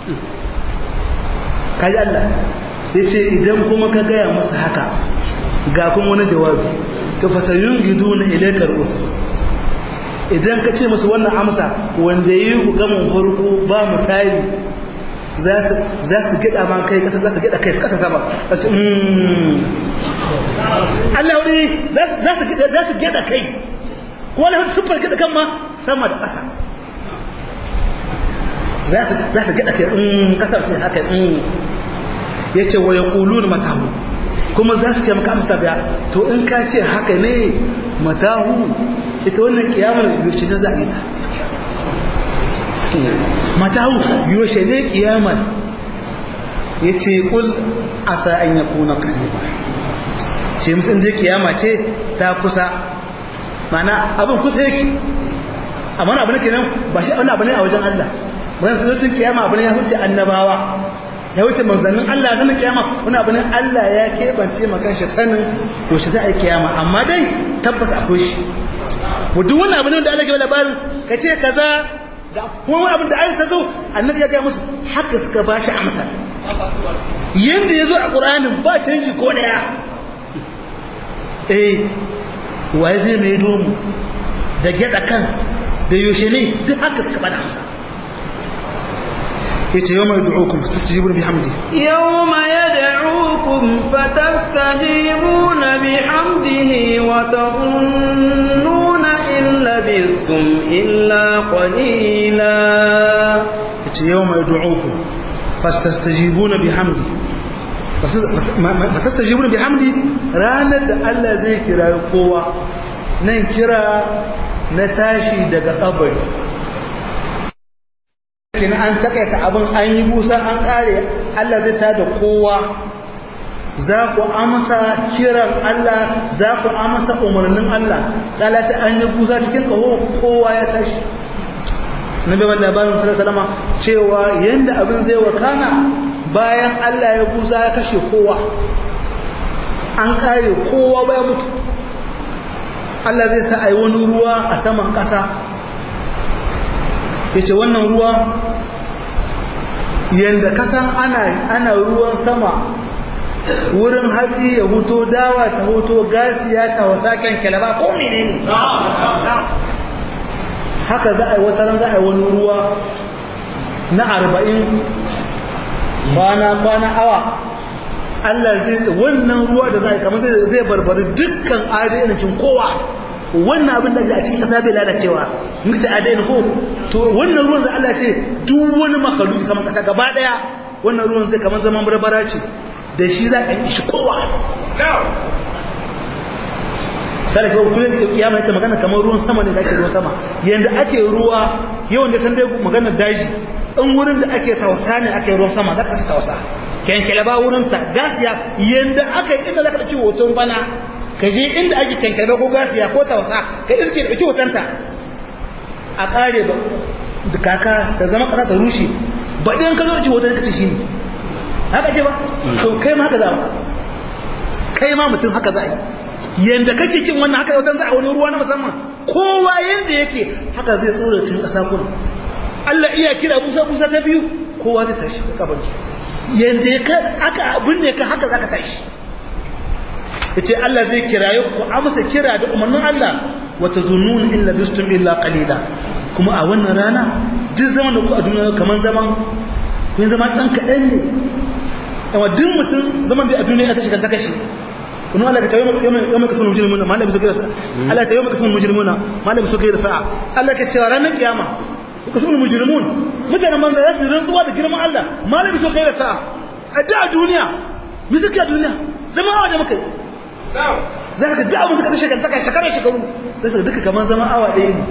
kaji Allah ya ce idan kuma ka gaya masa haka ga kuma wani jawabi ta fasayun gido na ilaikar usul idan ka ce masu wannan amsa wanda yi ku gamin farko ba misali za su gida ma kai kasa za su gida kai kasa sama Allah wani za su gida kai kuma da sun farki da kan ma sama da ƙasa za su gada kai kasar ce haka ya ce wa ya ƙulu na matahu kuma za su ce maka amsa biya to in ka ce haka ne matahu ita wannan kiyamar yaushe ne za a yi ta matahu yaushe ne kiyamar ya ce ƙul asa an ya kuna kariba ce musun je kiyama ce ta kusa mana abin kusa yake amma abu ne kenan ba shi wani abu ne a wajen Allah bayan sojojin kiyama abu ne ya wuce annabawa ya wuce manzannin Allah sanin kiyama wani abu ne Allah ya keɓance makan shi sanin yaushe za a yi kiyama amma dai tabbas akwai shi duk wani abu ne da Allah ke labarin ka ce kaza ga kuma wani abin da ayat ta zo annabi ya gaya musu haka suka ba shi amsa yanda ya zo a ƙuranin ba canji ko ɗaya waye zai mai domu da gyaɗa kan da yaushe ne duk haka suka ba da amsa yace yawma yad'ukum fastajibuna bihamdi yawma yad'ukum fatastajibuna bihamdihi wa taqunnuna illa bikum illa qalila yace yawma yad'ukum fastajibuna bihamdi fatastajibuna bihamdi ranar da Allah zai kira kowa nan kira na tashi daga kabari kin an takaita abin an yi busa an kare Allah zai tada kowa za ku amsa kiran Allah za ku amsa umarnin Allah dala sai an yi busa cikin kaho kowa ya tashi nabi wallahi labarin sallallahu alaihi cewa yanda abin zai wakana bayan Allah ya busa ya kashe kowa an kare kowa baya mutu Allah zai sa ai wani ruwa a saman ƙasa yace wannan ruwa yanda kasan ana ruwan sama wurin hatsi ya huto dawa ta huto gasiya ta wasaken kalaba ko menene haka za a yi wata ran za a yi wani ruwa na 40 kwana awa Allah zai wannan ruwa da za a yi kamar zai barbari dukkan adayyakin kowa wannan abin da a cikin kasa bai lalacewa muka ce adayyan ko to wannan ruwan zai Allah ce duk wani makaluki saman kasa gaba daya wannan ruwan zai kamar zaman barbara ce da shi za a yi shi kowa sai ka kullun kiyama ita magana kamar ruwan sama ne da ake ruwan sama yanda ake ruwa yawan da san dai magana daji in wurin da ake tausa ne ake ruwan sama za ka tausa kenkele ba wurin ta gasiya yanda aka yi inda za ka ɗauki hoton bana ka je inda ake kenkele ko gasiya ko tausa ka iske da ɗauki hotonta a ƙare ba da kaka ta zama ƙasa ta rushe ba ɗin ka zo ɗauki hoton ka ce shi ne haka ce ba to kai ma haka za maka kai ma mutum haka za a yi yanda kake kin wannan haka hoton za a wani ruwa na musamman kowa yanda yake haka zai tsora cin ƙasa kuma Allah iya kira busa ta biyu kowa zai tashi da kabari yanda ya aka binne ka haka zaka tashi yace Allah zai kiraye ku amsa kira da umarnin Allah wa tazunnun illa bistum illa qalila kuma a wannan rana duk zaman da ku a duniya kaman zaman kun zaman dan kadan ne amma duk mutum zaman da a duniya ta shiga ta kashi kuma Allah ka tayi yau kasmul mujrimuna malami so kai sa Allah ya tayi yau kasmul mujrimuna malami so kai da sa'a Allah ka ce ranar kiyama kasmul mujrimun mutanen banza za su rantsuwa da girman Allah malami so kai da sa'a a da duniya mi suka duniya zama awa da muka yi za ka da abin suka ta shekara shekaru za su duka kamar zama awa ɗaya ne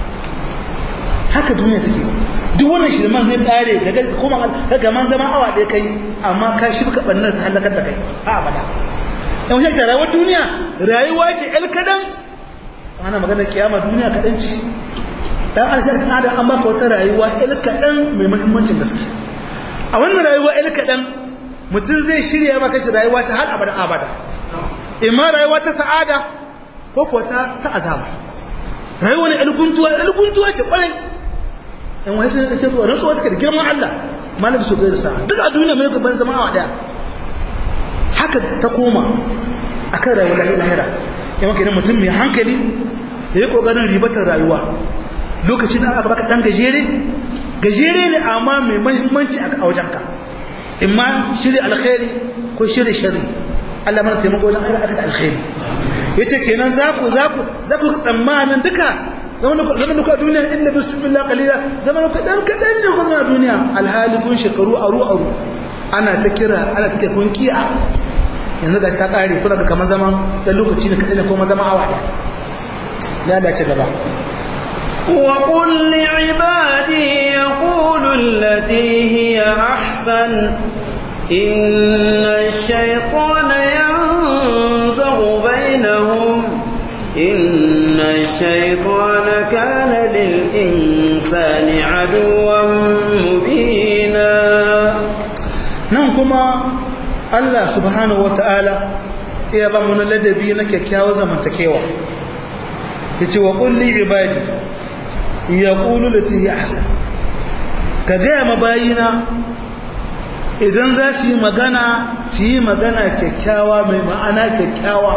haka duniya take duk wannan shirman zai kare ga kuma ka kamar zama awa ɗaya kai amma ka shi ka bannar ta halakar da kai a abada yan wajen rayuwar duniya rayuwa ce el kadan ana magana kiyama duniya kadan ce dan an shirka adam an baka wata rayuwa el kadan mai muhimmancin gaske a wannan rayuwa el kadan mutum zai shirya maka shi rayuwa ta har abada imma rayuwa ta sa'ada ko ko ta azaba rayuwa ne el guntuwa ce kwarai yan wai sai sai tsoron tsowa suka da girman Allah malami so ga sa'a duk a duniya mai ban zama awa daya haka ta koma akan rayuwar lahira yawan kenan mutum mai hankali ya yi kokarin ribatar rayuwa lokacin da aka baka dan gajere ne amma mai muhimmanci a wajenka imma shiri alkhairi ko shiri shari Allah mana taimako wajen aikata alkhairi yace kenan za ku tsammanin duka zaman duka duniya illa bismillah qalila zaman ku dan kadan ne ku zama duniya alhali kun shekaru aru ana ta kira ana take kun kiya yanzu ga ta kare kuna ga kamar zaman dan lokaci ne kadan ko zaman awa ya dace gaba وقل لعبادي يقولوا التي هي أحسن إن الشيطان ينزغ بينهم إن الشيطان كان للإنسان عدوا مبينا ننكما الله سبحانه وتعالى يبامنا لدبينا كيكاو زمن تكيوا يتي وقل لعبادي يقولوا التي هي أحسن كجاء مباينا idan za su yi magana kyakkyawa mai ma'ana kyakkyawa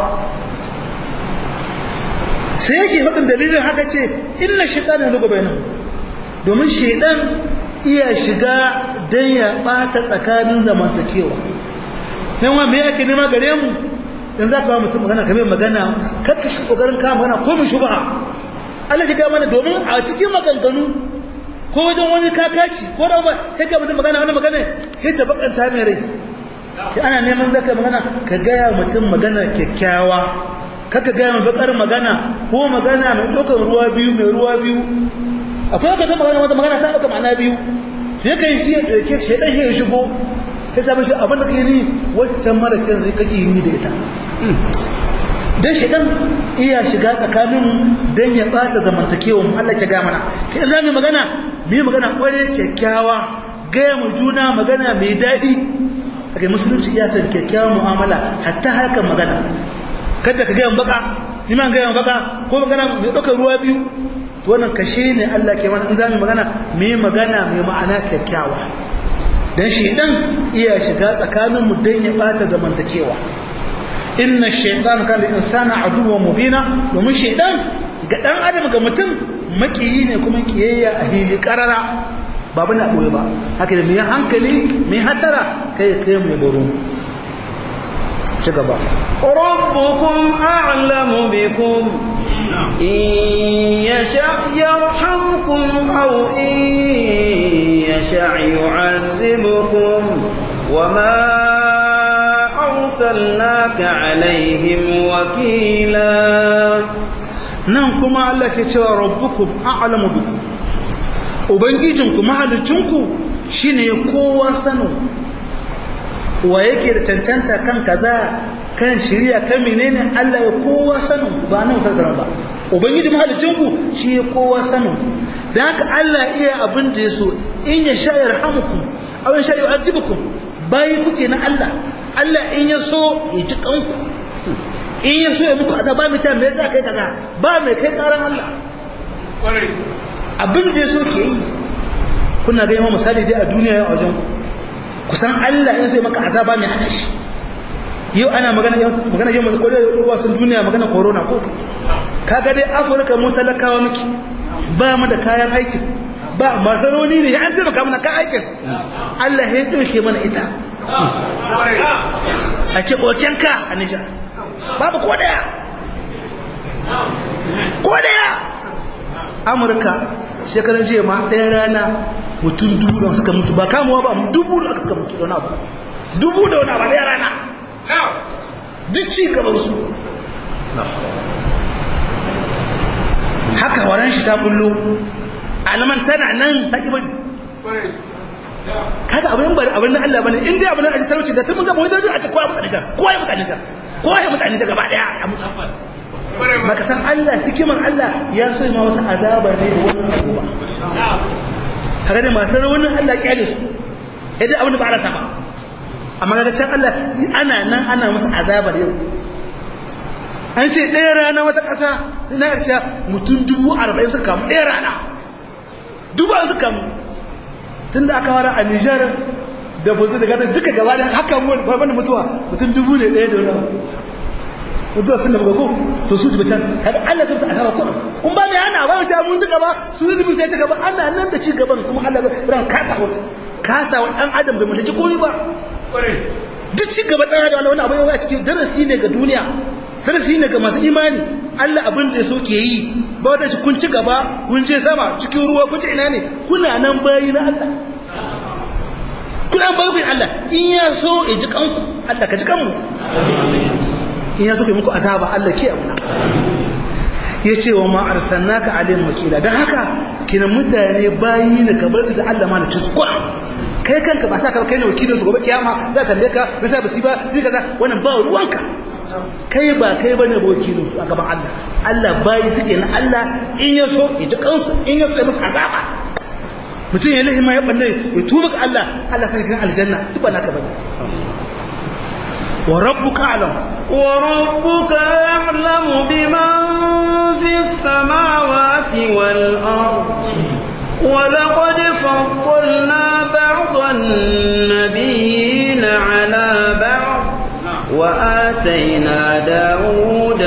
sai yake faɗin dalilin haka ce inna shaitan yanzu gaba nan domin shaitan iya shiga don ya ɓata tsakanin zamantakewa nan wa me yake nema gare mu in za ka wa mutum magana kamar magana kakka shi ƙoƙarin kama magana ko mu shubha Allah ya gaya mana domin a cikin maganganu ko wajen wani kakaci ko da ba sai ka mutum magana wani magana sai ta bakanta mai rai sai ana neman zaka magana ka gaya mutum magana kyakkyawa kaka gaya mai bakar magana ko magana mai ɗaukar ruwa biyu akwai ka ta magana wata magana ta ɗauka ma'ana biyu sai ka yi shi ya ɗauke shi ɗan shi ya shigo sai sabon shi abin da ka yi ni waccan mara kyan zai kake ni da ita dan shi dan iya shiga tsakanin dan ya bata zamantakewa mu Allah ya ga mana kai za mu magana kware kyakkyawa gaya mu juna magana mai dadi kage musulunci iya san kyakkyawan mu'amala hatta harkar magana kada ka gaya baka iman gaya baka ko magana mai dauka ruwa biyu to wannan kashe ne Allah ke mana in za mu magana mai ma'ana kyakkyawa dan shi dan iya shiga tsakanin mu dan ya bata zamantakewa inna shaytan kana insana aduwwan mubina domin shaytan ga dan adam ga mutum makiyi ne kuma kiyayya a hili karara ba bana boye ba haka da mai hankali mai hatara kai mu baro ci gaba rabbukum a'lamu bikum in yasha yarhamkum aw in yasha yu'adhibukum wama أرسلناك عليهم وكيلا nan kuma Allah ke cewa rabbukum a'lamu bikum ubangijinku mahalicinku shine kowa sanin wa yake da tantanta kan kaza kan shiriya kan menene Allah ya kowa sanin ba nan sanin ba ubangiji mahalicinku shi ya kowa sanin dan haka Allah iya abin da yaso in ya sha yarhamukum aw in sha yu'adhibukum bayi kuke na Allah in ya so ya ci kanku in ya so ya muku azaba mai ta me yasa kai kaza ba mai kai karan Allah abin da ya so ke yi kuna ga yamma misali dai a duniya a wajen kusan Allah in sai maka azaba mai hana shi yau ana magana yau ko da wasan duniya magana corona ko kaga dai Afirka mu talakawa miki ba mu da kayan aikin ba masaroni ne an taimaka mana kan aikin Allah ya dauke mana ita a ce okenka a Nijar babu ko daya Amurka shekaran jiya ma ɗaya rana mutum 1000 suka mutu ba kamuwa ba 1000 suka mutu don abu 1000 da wani abu ɗaya rana duk ci gaban su haka horon shi ta bullo alaman tana nan ta ƙi bari kaga abin bari abin Allah bane in dai abin da ake talauci da tun gaba wani a ce kowa ya mutane ta gaba daya a mutu baka san Allah hikiman Allah ya so ma wasu azaba ne da wannan abuba kaga da masu rawanin Allah kyale su idan abin da ba rasa ba amma kaga can Allah ana masa azabar yau an ce ɗaya rana wata ƙasa ina ce mutum 40,000 suka kamu ɗaya rana 40,000 suka kamu tun da aka wara a Nijar da buzu da gata duka gaba da haka wani mutuwa mutum 1,000 da wani mutuwa sun da buga ko to su duba can kaga Allah zai ta asaba kuɗin kun ba mai hana ba mace mun ci gaba su zubin sai ci gaba ana nan da ci gaban kuma Allah ran kasa wasu kasa wa ɗan adam bai mulki komai ba duk ci gaba ɗan adam wani abu yawa a cikin darasi ne ga duniya, darasi ne ga masu imani. Allah abin da ya so ke yi ba wata kun ci gaba kun je sama cikin ruwa kun ci ina ne kuna nan bayi na Allah, kuna bayi Allah. In ya so ya ji kanku Allah ka ji kanmu, in ya so ka muku azaba Allah ke amuna. Ya ce wa ma arsalnaka alayhim wakila. Dan haka kina mutane bayi ne ka bar su da Allah ma na cin su Qur'an. Kai kanka ba sa ka kai ne wakilin su gobe kiyama za ta tambaye ka sai ba su ba sai kaza wannan ba ruwanka. Kai ba kai bane wakilin su a gaban Allah. Allah bayi suke na Allah, in ya so ya ji kansu, in ya so ya musu azaba. Mutum ya lahi ma ya balle ya tuba ga Allah, Allah sai ka aljanna duk ba naka bane. Wa rabbuka a'lam. Wa rabbuka a'lamu biman fis samawati wal ard. ولقد فضلنا بعض النبيين على بعض وآتينا داود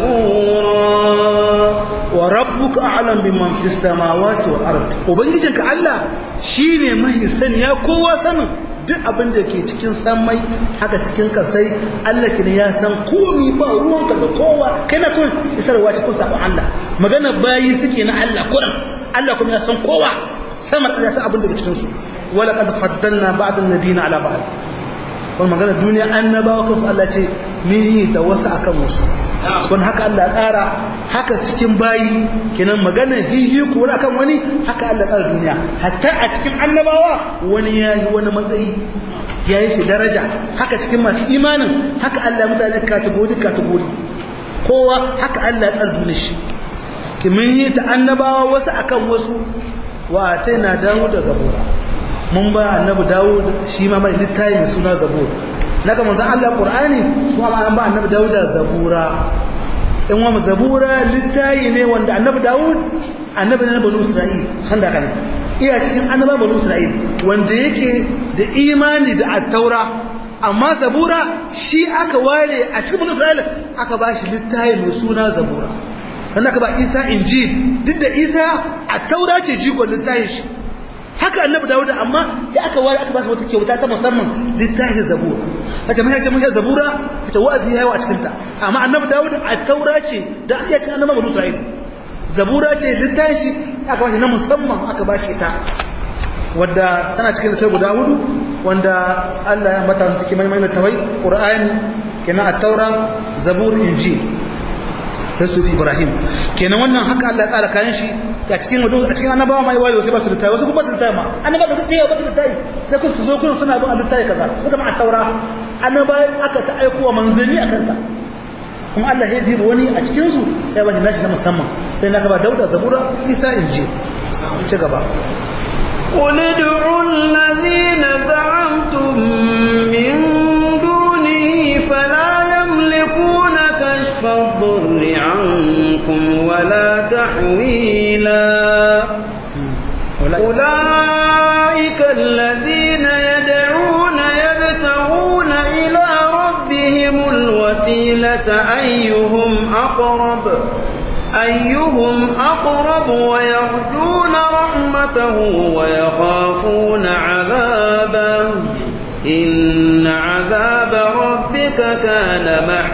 زبورا. وربك أعلم بمن في السماوات والأرض. وبنجيك الله شيني مهي سن يا كوا سن duk abin da ke cikin samai haka cikin kasai Allah kin ya san komai ba ruwanka da kowa, kai na kun isarwa cikin sabon Allah. Magana bayi suke na Allah Qur'an, Allah kuma ya san kowa, sama da ya san abin da ke cikin su. Wala qad faddalna ba'd an-nabiyina ala ba'd. Wannan magana duniya annabawa kansu Allah ce ni da wasu akan wasu. Kun haka Allah tsara, haka cikin bayi kenan magana hihi ko wani akan wani, haka Allah tsara duniya. Hatta a cikin annabawa wani yayi wani matsayi, yayi fi daraja. Haka cikin masu imanin, haka Allah mutane kategori kowa haka Allah tsara duniyar shi. Kimin yi ta annabawa wasu akan wasu. Wa ataina Dawud da Zabura. Mun ba annabi Dawud shi ma mai littafi mai suna Zabur. Naga manzon Allah Qur'ani kuma an ba annabi Dawud da Zabura. In wa Zabura littafi ne wanda annabi Dawud annabi ne banu Isra'il, kan da kan iya cikin annabawan banu Isra'il wanda yake da imani da at-Taura, amma Zabura shi aka ware a cikin banu Isra'il aka ba shi littafi mai suna Zabura. Wannan aka ba Isa Injil, duk da Isa at-Taura ce jigon littafin shi. Haka annabi Dawud amma ya aka ware aka ba su wata kyauta ta musamman littafin Zabura. Sace mai Zabura ta wa'azi yayi a cikin ta. Amma annabi Dawud at-Taura ce da iya cikin annabawan banu Isra'il. Zabura ce littafi aka ba shi na musamman aka ba shi ita. Wadda tana cikin littafi guda hudu wanda Allah ya mata suke mai tawai Qur'ani kenan at-Taura, Zabur, Injil. Yusuf Ibrahim kenan wannan haka Allah ya tsara kayan shi a cikin annabawa mai wali wasu ba su littafi, wasu kuma su littafi ma annabawa ba su littafi ba su littafi da kun su zo kun suna bin littafi kaza suka ma at-Taura annabawa aka ta aiko wa manzanni akan ta, kuma Allah ya diba wani a cikin su ya ba shi nashi na musamman sai na ba Dauda, Zabura, Isa, Injil. Ci gaba. قل ادعوا الذين زعمتم من دونه فلا يملكون كشف الضر عنكم ولا تحويلا. أولئك الذين يدعون يبتغون إلى ربهم الوسيلة أيهم أقرب ويرجون رحمته ويخافون عذابه إن عذاب ربك كان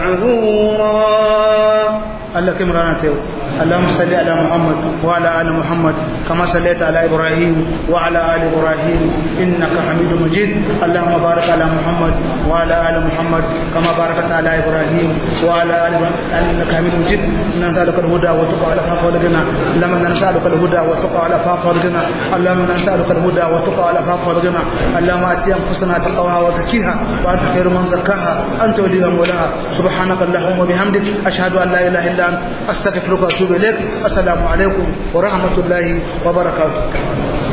محذورا. الله كم رانا تيو. اللهم صل على محمد وعلى آل محمد كما صليت على إبراهيم وعلى آل إبراهيم إنك حميد مجيد. اللهم بارك على محمد وعلى آل محمد كما باركت على إبراهيم وعلى آل إبراهيم إنك حميد مجيد. نسألك الهدى والتقى والعفاف والغنى. اللهم نسألك الهدى والتقى والعفاف والغنى. اللهم نسألك الهدى والتقى والعفاف والغنى. اللهم آت أنفسنا تقواها وزكيها وأنت خير من زكاها أنت وليها مولاها. سبحانك اللهم وبحمدك أشهد أن لا إله إلا أنت أستغفرك وأتوب إليك. السلام عليكم ورحمة الله وبركاته.